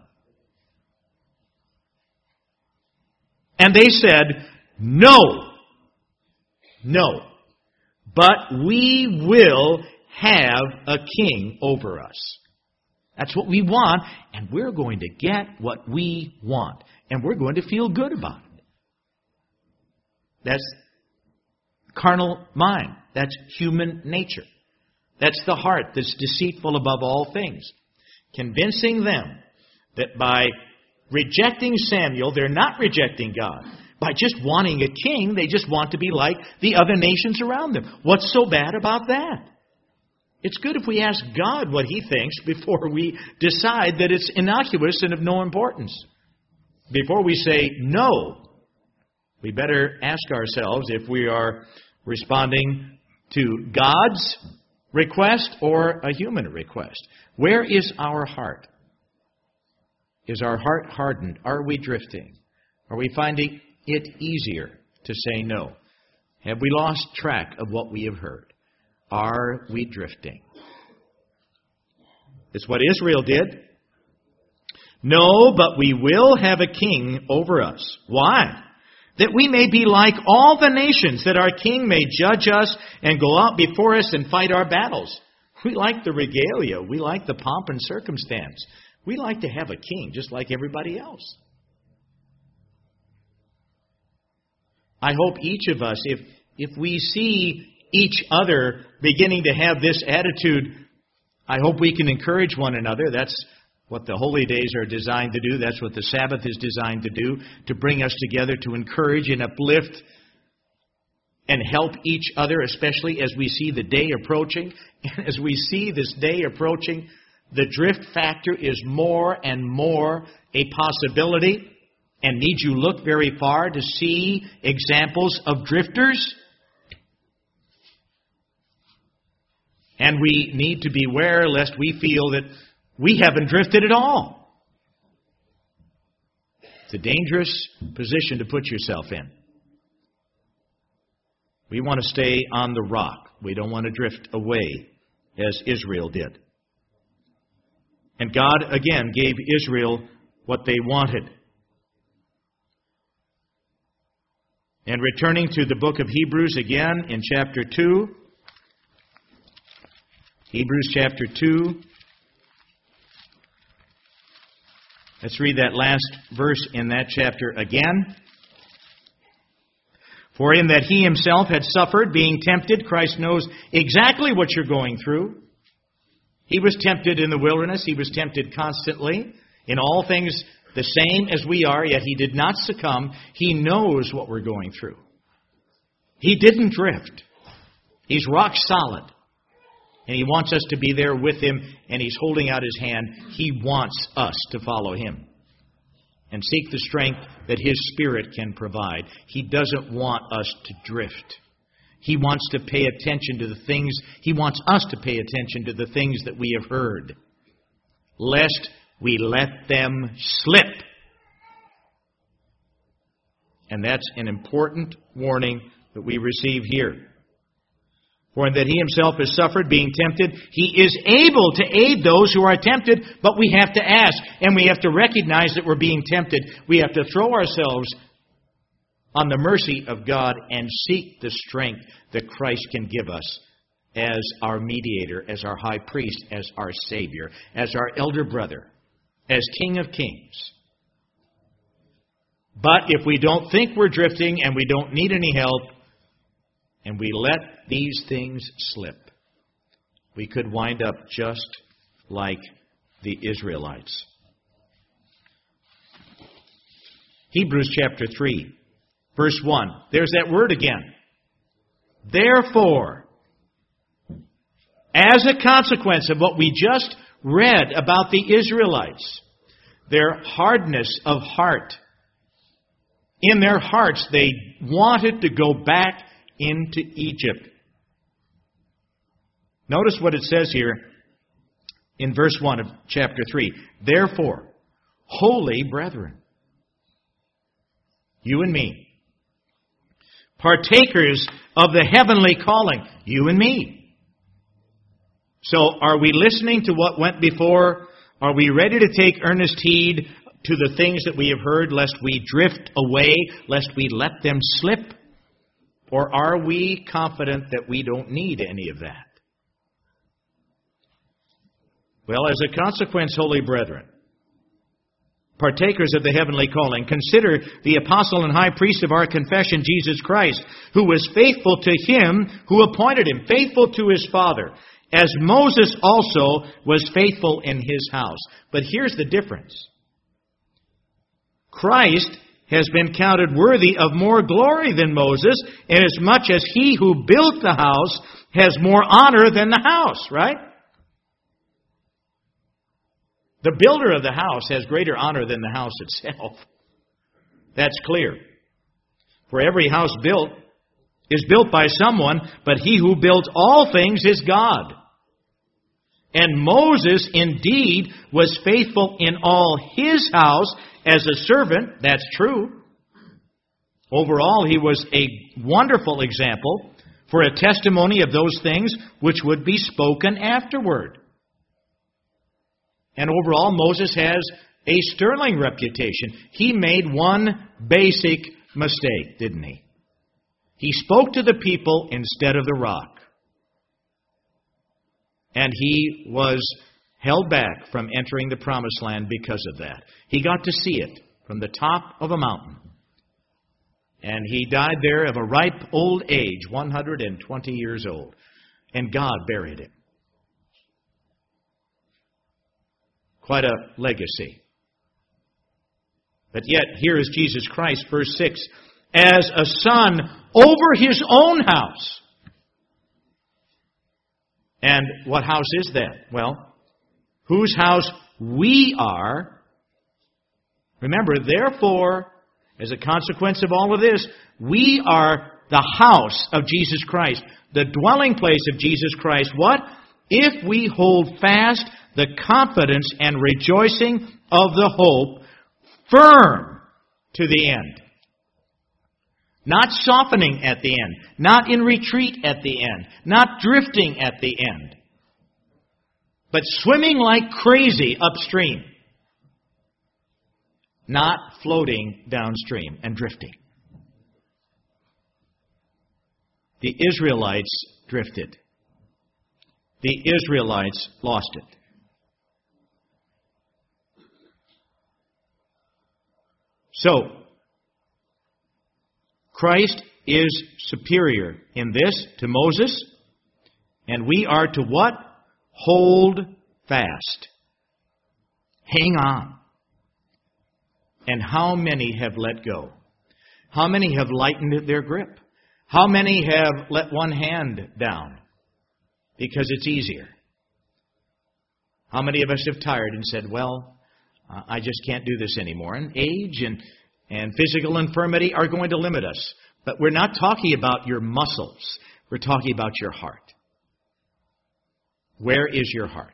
And they said, no, no, but we will have a king over us. That's what we want, and we're going to get what we want. And we're going to feel good about it. That's carnal mind. That's human nature. That's the heart that's deceitful above all things. Convincing them that by rejecting Samuel, they're not rejecting God. By just wanting a king, they just want to be like the other nations around them. What's so bad about that? It's good if we ask God what He thinks before we decide that it's innocuous and of no importance. Before we say no, we better ask ourselves if we are responding to God's request or a human request? Where is our heart? Is our heart hardened? Are we drifting? Are we finding it easier to say no? Have we lost track of what we have heard? Are we drifting? It's what Israel did. No, but we will have a king over us. Why? That we may be like all the nations, that our king may judge us and go out before us and fight our battles. We like the regalia. We like the pomp and circumstance. We like to have a king just like everybody else. I hope each of us, if, if we see each other beginning to have this attitude, I hope we can encourage one another. That's what the holy days are designed to do. That's what the Sabbath is designed to do, to bring us together, to encourage and uplift and help each other, especially as we see the day approaching. And as we see this day approaching, the drift factor is more and more a possibility. And need you look very far to see examples of drifters? And we need to beware lest we feel that we haven't drifted at all. It's a dangerous position to put yourself in. We want to stay on the rock. We don't want to drift away as Israel did. And God, again, gave Israel what they wanted. And returning to the book of Hebrews again in chapter two, Hebrews chapter two, let's read that last verse in that chapter again. For in that he himself had suffered, being tempted, Christ knows exactly what you're going through. He was tempted in the wilderness. He was tempted constantly in all things the same as we are, yet he did not succumb. He knows what we're going through. He didn't drift. He's rock solid. And he wants us to be there with him, and he's holding out his hand. He wants us to follow him and seek the strength that his Spirit can provide. He doesn't want us to drift. He wants to pay attention to the things, he wants us to pay attention to the things that we have heard, lest we let them slip. And that's an important warning that we receive here. For in that he himself has suffered, being tempted, he is able to aid those who are tempted, but we have to ask, and we have to recognize that we're being tempted. We have to throw ourselves on the mercy of God and seek the strength that Christ can give us as our mediator, as our high priest, as our Savior, as our elder brother, as King of Kings. But if we don't think we're drifting and we don't need any help, and we let these things slip, we could wind up just like the Israelites. Hebrews chapter three, verse one. There's that word again. Therefore, as a consequence of what we just read about the Israelites, their hardness of heart, in their hearts they wanted to go back into Egypt. Notice what it says here in verse one of chapter three. Therefore, holy brethren, you and me, partakers of the heavenly calling, you and me. So are we listening to what went before? Are we ready to take earnest heed to the things that we have heard, lest we drift away, lest we let them slip? Or are we confident that we don't need any of that? Well, as a consequence, holy brethren, partakers of the heavenly calling, consider the apostle and high priest of our confession, Jesus Christ, who was faithful to him who appointed him, faithful to his Father, as Moses also was faithful in his house. But here's the difference. Christ has been counted worthy of more glory than Moses, inasmuch as he who built the house has more honor than the house, right? The builder of the house has greater honor than the house itself. That's clear. For every house built is built by someone, but he who built all things is God. And Moses indeed was faithful in all his house as a servant. That's true. Overall, he was a wonderful example for a testimony of those things which would be spoken afterward. And overall, Moses has a sterling reputation. He made one basic mistake, didn't he? He spoke to the people instead of the rock. And he was held back from entering the promised land because of that. He got to see it from the top of a mountain. And he died there of a ripe old age, one hundred twenty years old. And God buried him. Quite a legacy. But yet, here is Jesus Christ, verse six, as a son over his own house. And what house is that? Well, whose house we are. Remember, therefore, as a consequence of all of this, we are the house of Jesus Christ, the dwelling place of Jesus Christ. What? If we hold fast the confidence and rejoicing of the hope firm to the end. Not softening at the end. Not in retreat at the end. Not drifting at the end. But swimming like crazy upstream. Not floating downstream and drifting. The Israelites drifted. The Israelites lost it. So, Christ is superior in this to Moses, and we are to what? Hold fast. Hang on. And how many have let go? How many have lightened their grip? How many have let one hand down because it's easier? How many of us have tired and said, well, uh, I just can't do this anymore. And age and, and physical infirmity are going to limit us. But we're not talking about your muscles. We're talking about your heart. Where is your heart?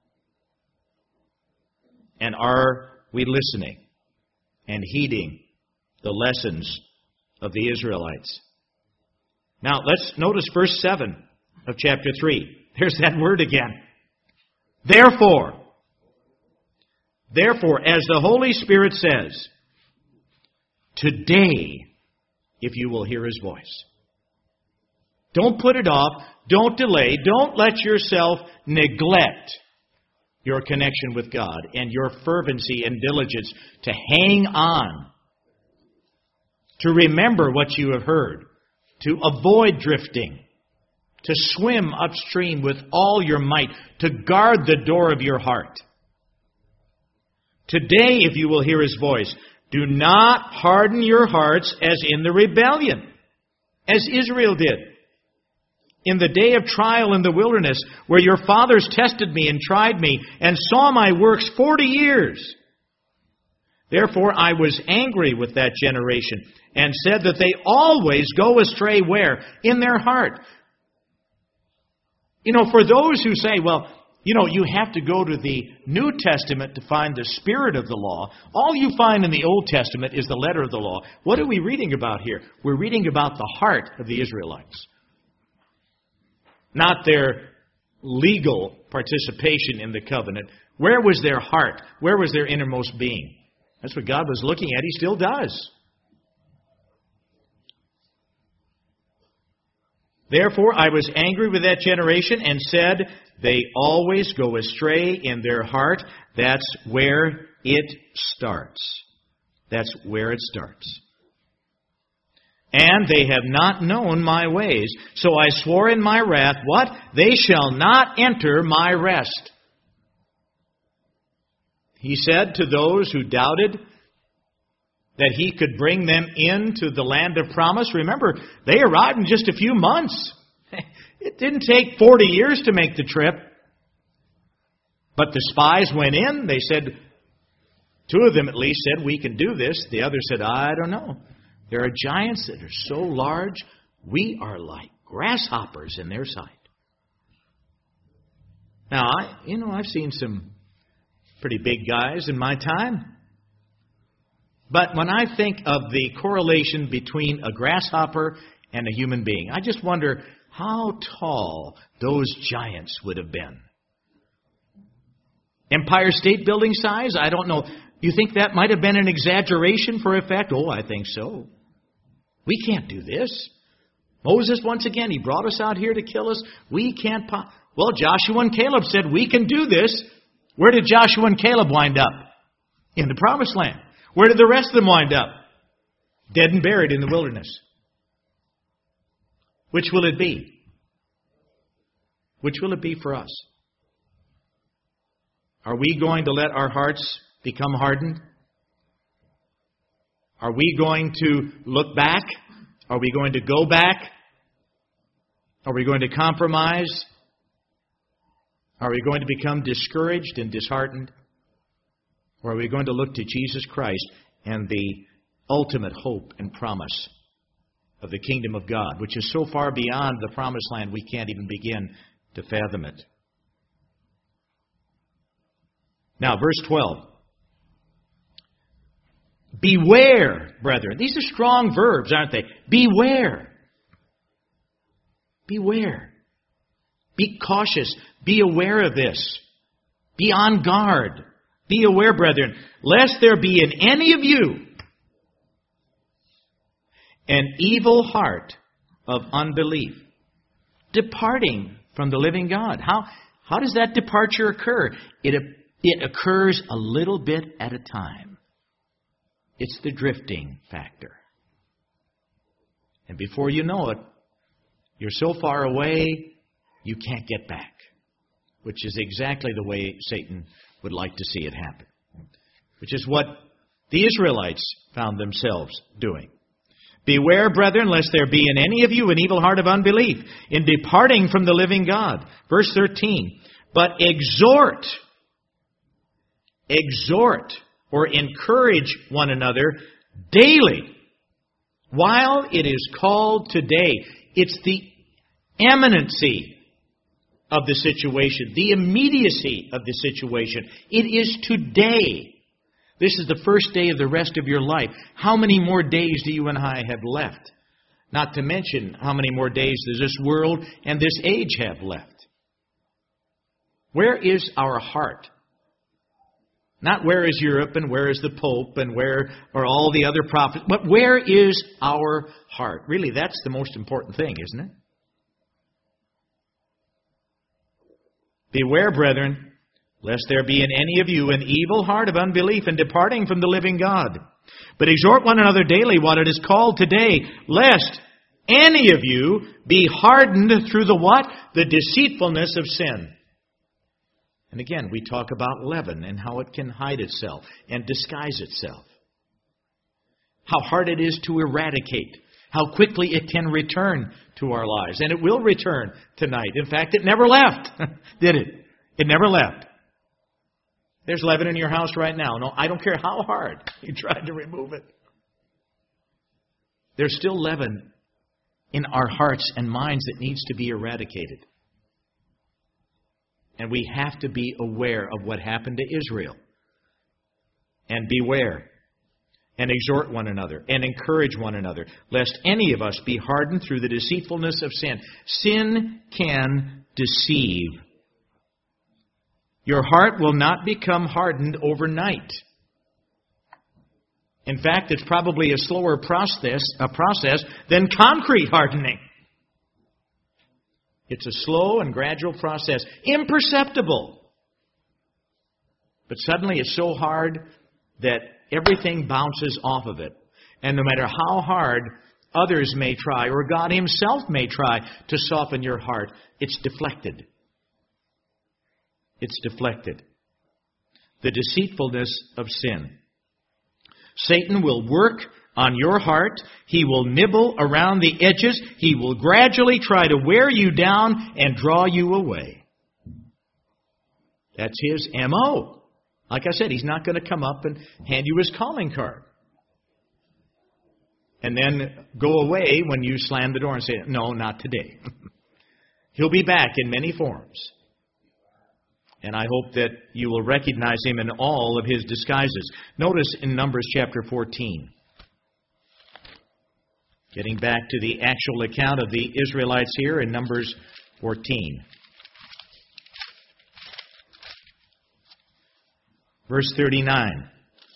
And are we listening and heeding the lessons of the Israelites? Now, let's notice verse seven of chapter three. There's that word again. Therefore, therefore, as the Holy Spirit says, today, if you will hear His voice. Don't put it off. Don't delay. Don't let yourself neglect your connection with God and your fervency and diligence to hang on, to remember what you have heard, to avoid drifting, to swim upstream with all your might, to guard the door of your heart. Today, if you will hear His voice, do not harden your hearts as in the rebellion, as Israel did. In the day of trial in the wilderness, where your fathers tested me and tried me, and saw my works forty years. Therefore I was angry with that generation, and said that they always go astray where? In their heart. You know, for those who say, well, you know, you have to go to the New Testament to find the spirit of the law. All you find in the Old Testament is the letter of the law. What are we reading about here? We're reading about the heart of the Israelites. Not their legal participation in the covenant. Where was their heart? Where was their innermost being? That's what God was looking at. He still does. Therefore, I was angry with that generation and said, they always go astray in their heart. That's where it starts. That's where it starts. And they have not known my ways. So I swore in my wrath, what? They shall not enter my rest. He said to those who doubted that He could bring them into the land of promise. Remember, they arrived in just a few months. It didn't take forty years to make the trip. But the spies went in. They said, two of them at least said, we can do this. The other said, I don't know. There are giants that are so large, we are like grasshoppers in their sight. Now, I, you know, I've seen some pretty big guys in my time. But when I think of the correlation between a grasshopper and a human being, I just wonder how tall those giants would have been. Empire State Building size? I don't know. You think that might have been an exaggeration for effect? Oh, I think so. We can't do this. Moses, once again, he brought us out here to kill us. We can't... Po- well, Joshua and Caleb said, we can do this. Where did Joshua and Caleb wind up? In the Promised Land. Where did the rest of them wind up? Dead and buried in the wilderness. Which will it be? Which will it be for us? Are we going to let our hearts become hardened? Are we going to look back? Are we going to go back? Are we going to compromise? Are we going to become discouraged and disheartened? Or are we going to look to Jesus Christ and the ultimate hope and promise of the kingdom of God, which is so far beyond the promised land we can't even begin to fathom it? Now, verse twelve. Beware, brethren. These are strong verbs, aren't they? Beware. Beware. Be cautious. Be aware of this. Be on guard. Be aware, brethren, lest there be in any of you an evil heart of unbelief, departing from the living God. How, how does that departure occur? It, it occurs a little bit at a time. It's the drifting factor. And before you know it, you're so far away, you can't get back. Which is exactly the way Satan would like to see it happen. Which is what the Israelites found themselves doing. Beware, brethren, lest there be in any of you an evil heart of unbelief, in departing from the living God. Verse thirteen. But exhort, exhort, or encourage one another daily, while it is called today. It's the imminency of the situation, the immediacy of the situation. It is today. This is the first day of the rest of your life. How many more days do you and I have left? Not to mention how many more days does this world and this age have left. Where is our heart? Not where is Europe and where is the Pope and where are all the other prophets, but where is our heart? Really, that's the most important thing, isn't it? Beware, brethren, lest there be in any of you an evil heart of unbelief in departing from the living God. But exhort one another daily while it is called today, lest any of you be hardened through the what? The deceitfulness of sin. And again, we talk about leaven and how it can hide itself and disguise itself. How hard it is to eradicate. How quickly it can return to our lives. And it will return tonight. In fact, it never left, did it? It never left. There's leaven in your house right now. No, I don't care how hard you tried to remove it. There's still leaven in our hearts and minds that needs to be eradicated. And we have to be aware of what happened to Israel. And beware. And exhort one another. And encourage one another. Lest any of us be hardened through the deceitfulness of sin. Sin can deceive. Your heart will not become hardened overnight. In fact, it's probably a slower process, a process than concrete hardening. It's a slow and gradual process, imperceptible. But suddenly it's so hard that everything bounces off of it. And no matter how hard others may try, or God Himself may try to soften your heart, it's deflected. It's deflected. The deceitfulness of sin. Satan will work on your heart. He will nibble around the edges. He will gradually try to wear you down and draw you away. That's his M O. Like I said, he's not going to come up and hand you his calling card. and then go away when you slam the door and say, no, not today. He'll be back in many forms. And I hope that you will recognize him in all of his disguises. Notice in Numbers chapter fourteen. Getting back to the actual account of the Israelites here in Numbers fourteen. Verse thirty-nine.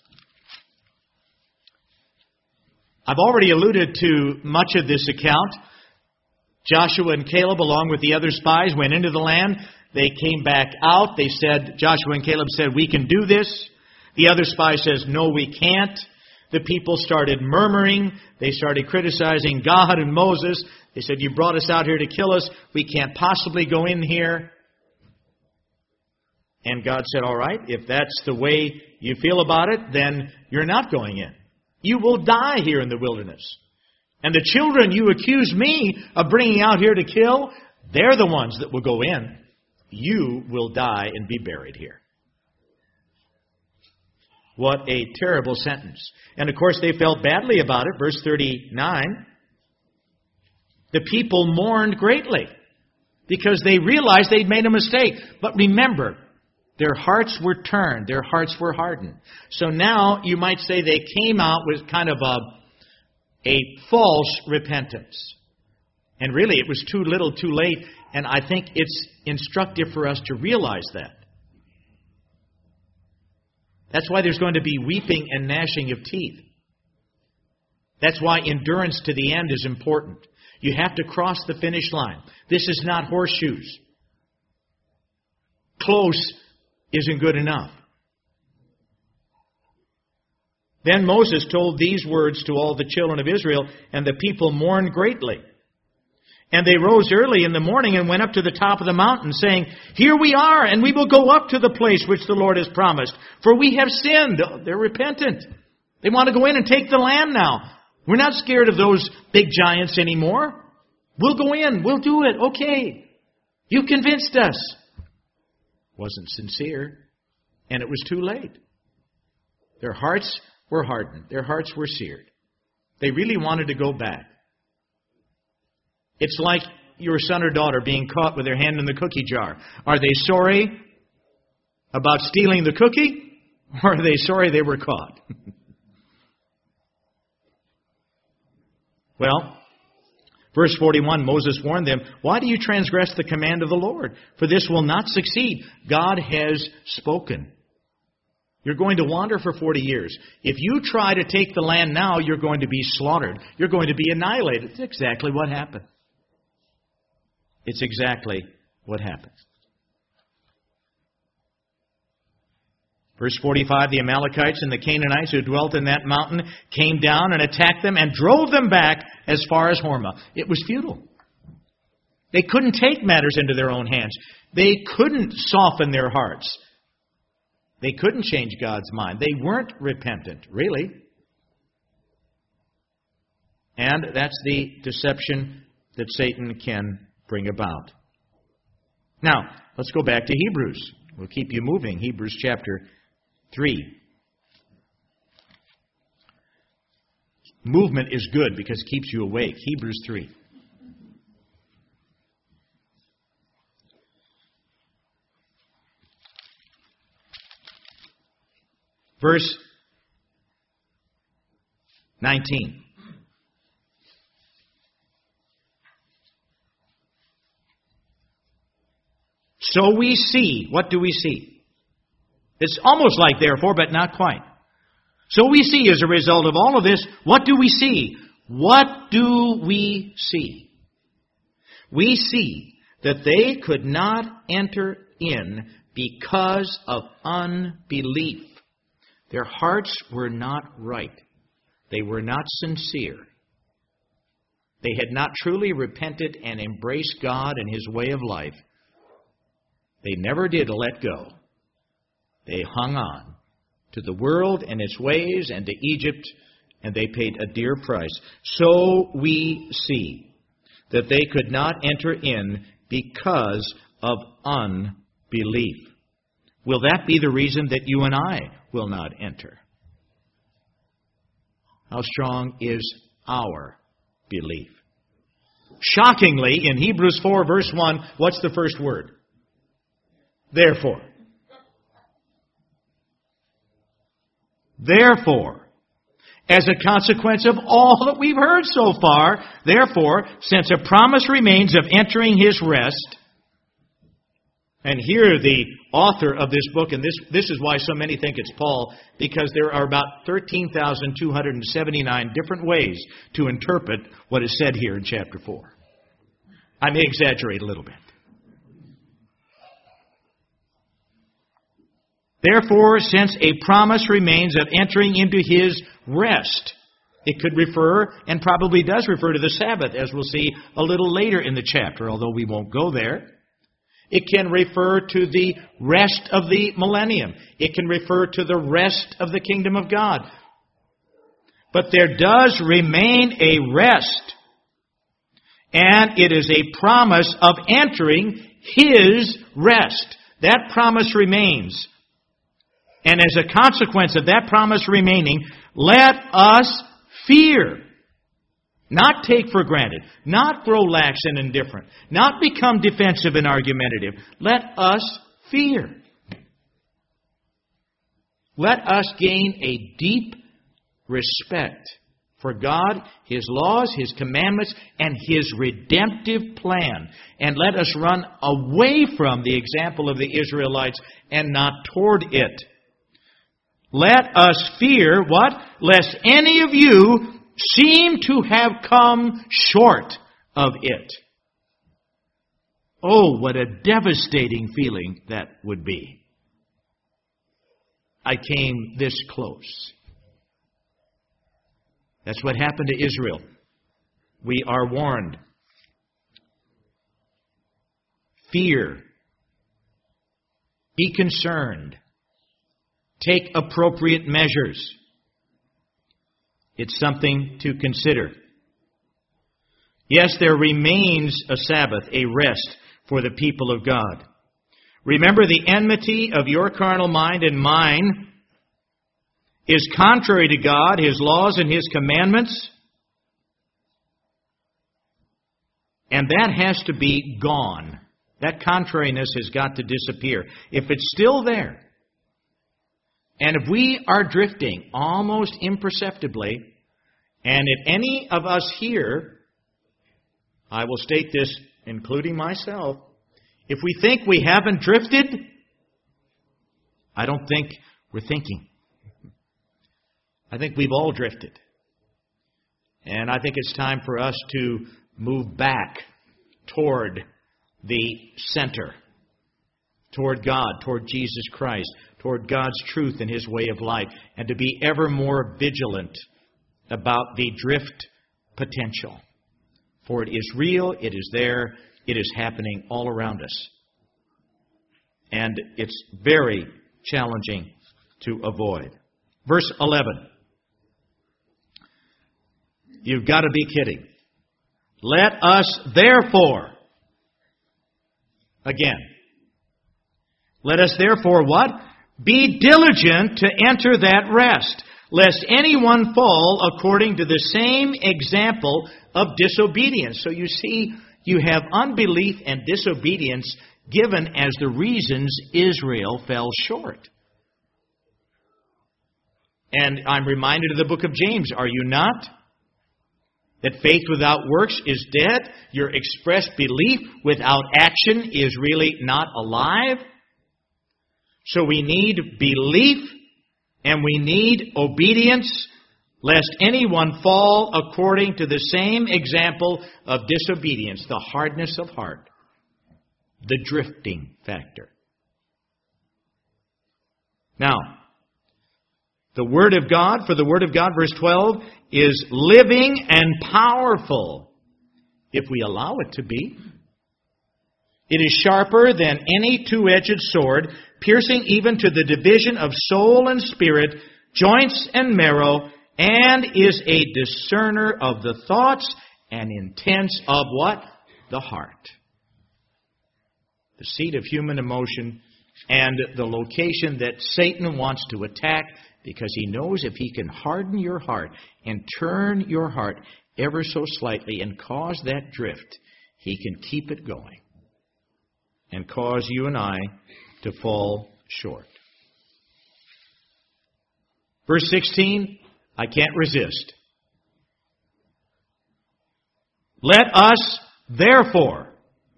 I've already alluded to much of this account. Joshua and Caleb, along with the other spies, went into the land. They came back out. They said, Joshua and Caleb said, we can do this. The other spy says, no, we can't. The people started murmuring. They started criticizing God and Moses. They said, you brought us out here to kill us. We can't possibly go in here. And God said, all right, if that's the way you feel about it, then you're not going in. You will die here in the wilderness. And the children you accuse me of bringing out here to kill, they're the ones that will go in. You will die and be buried here. What a terrible sentence. And of course they felt badly about it. Verse thirty-nine. The people mourned greatly because they realized they'd made a mistake. But remember, their hearts were turned. Their hearts were hardened. So now you might say they came out with kind of a, a false repentance. And really it was too little, too late. And I think it's instructive for us to realize that. That's why there's going to be weeping and gnashing of teeth. That's why endurance to the end is important. You have to cross the finish line. This is not horseshoes. Close isn't good enough. Then Moses told these words to all the children of Israel, and the people mourned greatly. And they rose early in the morning and went up to the top of the mountain, saying, here we are, and we will go up to the place which the Lord has promised. For we have sinned. They're repentant. They want to go in and take the land now. We're not scared of those big giants anymore. We'll go in. We'll do it. Okay. You convinced us. Wasn't sincere. And it was too late. Their hearts were hardened. Their hearts were seared. They really wanted to go back. It's like your son or daughter being caught with their hand in the cookie jar. Are they sorry about stealing the cookie? Or are they sorry they were caught? Well, verse forty-one, Moses warned them, why do you transgress the command of the Lord? For this will not succeed. God has spoken. You're going to wander for forty years. If you try to take the land now, you're going to be slaughtered. You're going to be annihilated. It's exactly what happened. It's exactly what happened. Verse forty-five, the Amalekites and the Canaanites who dwelt in that mountain came down and attacked them and drove them back as far as Hormah. It was futile. They couldn't take matters into their own hands. They couldn't soften their hearts. They couldn't change God's mind. They weren't repentant, really. And that's the deception that Satan can bring about. Now, let's go back to Hebrews. We'll keep you moving. Hebrews chapter three. Movement is good because it keeps you awake. Hebrews three. Verse nineteen. So we see. What do we see? It's almost like therefore, but not quite. So we see as a result of all of this, what do we see? What do we see? We see that they could not enter in because of unbelief. Their hearts were not right. They were not sincere. They had not truly repented and embraced God and His way of life. They never did let go. They hung on to the world and its ways and to Egypt, and they paid a dear price. So we see that they could not enter in because of unbelief. Will that be the reason that you and I will not enter? How strong is our belief. Shockingly, in Hebrews four, verse one, what's the first word? Therefore. Therefore, as a consequence of all that we've heard so far, therefore, since a promise remains of entering His rest, and here the author of this book, and this, this is why so many think it's Paul, because there are about thirteen thousand two hundred seventy-nine different ways to interpret what is said here in chapter four. I may exaggerate a little bit. Therefore, since a promise remains of entering into His rest, it could refer, and probably does refer, to the Sabbath, as we'll see a little later in the chapter, although we won't go there. It can refer to the rest of the millennium. It can refer to the rest of the kingdom of God. But there does remain a rest, and it is a promise of entering His rest. That promise remains. And as a consequence of that promise remaining, let us fear. Not take for granted. Not grow lax and indifferent. Not become defensive and argumentative. Let us fear. Let us gain a deep respect for God, His laws, His commandments, and His redemptive plan. And let us run away from the example of the Israelites and not toward it. Let us fear, what? Lest any of you seem to have come short of it. Oh, what a devastating feeling that would be. I came this close. That's what happened to Israel. We are warned. Fear. Be concerned. Take appropriate measures. It's something to consider. Yes, there remains a Sabbath, a rest for the people of God. Remember, the enmity of your carnal mind and mine is contrary to God, His laws, and His commandments. And that has to be gone. That contrariness has got to disappear. If it's still there, and if we are drifting almost imperceptibly, and if any of us here, I will state this, including myself, if we think we haven't drifted, I don't think we're thinking. I think we've all drifted. And I think it's time for us to move back toward the center, toward God, toward Jesus Christ, toward God's truth and His way of life, and to be ever more vigilant about the drift potential. For it is real, it is there, it is happening all around us. And it's very challenging to avoid. Verse eleven. You've got to be kidding. Let us therefore, again, let us therefore what? Be diligent to enter that rest, lest anyone fall according to the same example of disobedience. So you see, you have unbelief and disobedience given as the reasons Israel fell short. And I'm reminded of the book of James, are you not? That faith without works is dead. Your expressed belief without action is really not alive. So we need belief and we need obedience, lest anyone fall according to the same example of disobedience, the hardness of heart, the drifting factor. Now, the Word of God, for the Word of God, verse twelve, is living and powerful, if we allow it to be. It is sharper than any two-edged sword, piercing even to the division of soul and spirit, joints and marrow, and is a discerner of the thoughts and intents of what? The heart. The seat of human emotion and the location that Satan wants to attack because He knows if He can harden your heart and turn your heart ever so slightly and cause that drift, He can keep it going and cause you and I to fall short. Verse sixteen, I can't resist. Let us, therefore,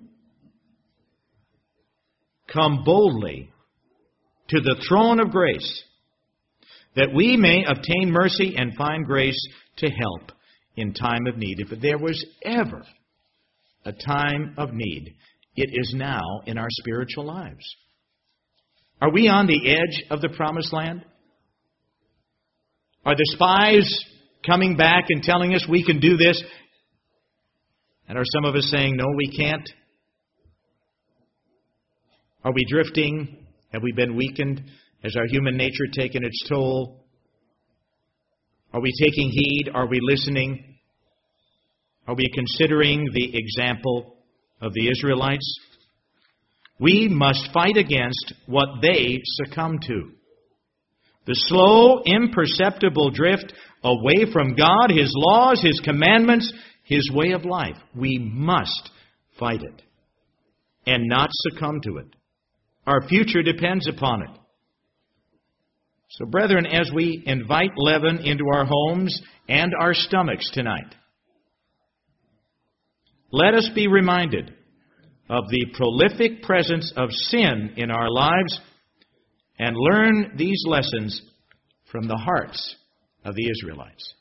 come boldly to the throne of grace, that we may obtain mercy and find grace to help in time of need. If there was ever a time of need, it is now in our spiritual lives. Are we on the edge of the promised land? Are the spies coming back and telling us we can do this? And are some of us saying, no, we can't? Are we drifting? Have we been weakened? Has our human nature taken its toll? Are we taking heed? Are we listening? Are we considering the example of the Israelites? We must fight against what they succumb to. The slow, imperceptible drift away from God, His laws, His commandments, His way of life. We must fight it and not succumb to it. Our future depends upon it. So, brethren, as we invite leaven into our homes and our stomachs tonight, let us be reminded of the prolific presence of sin in our lives and learn these lessons from the hearts of the Israelites.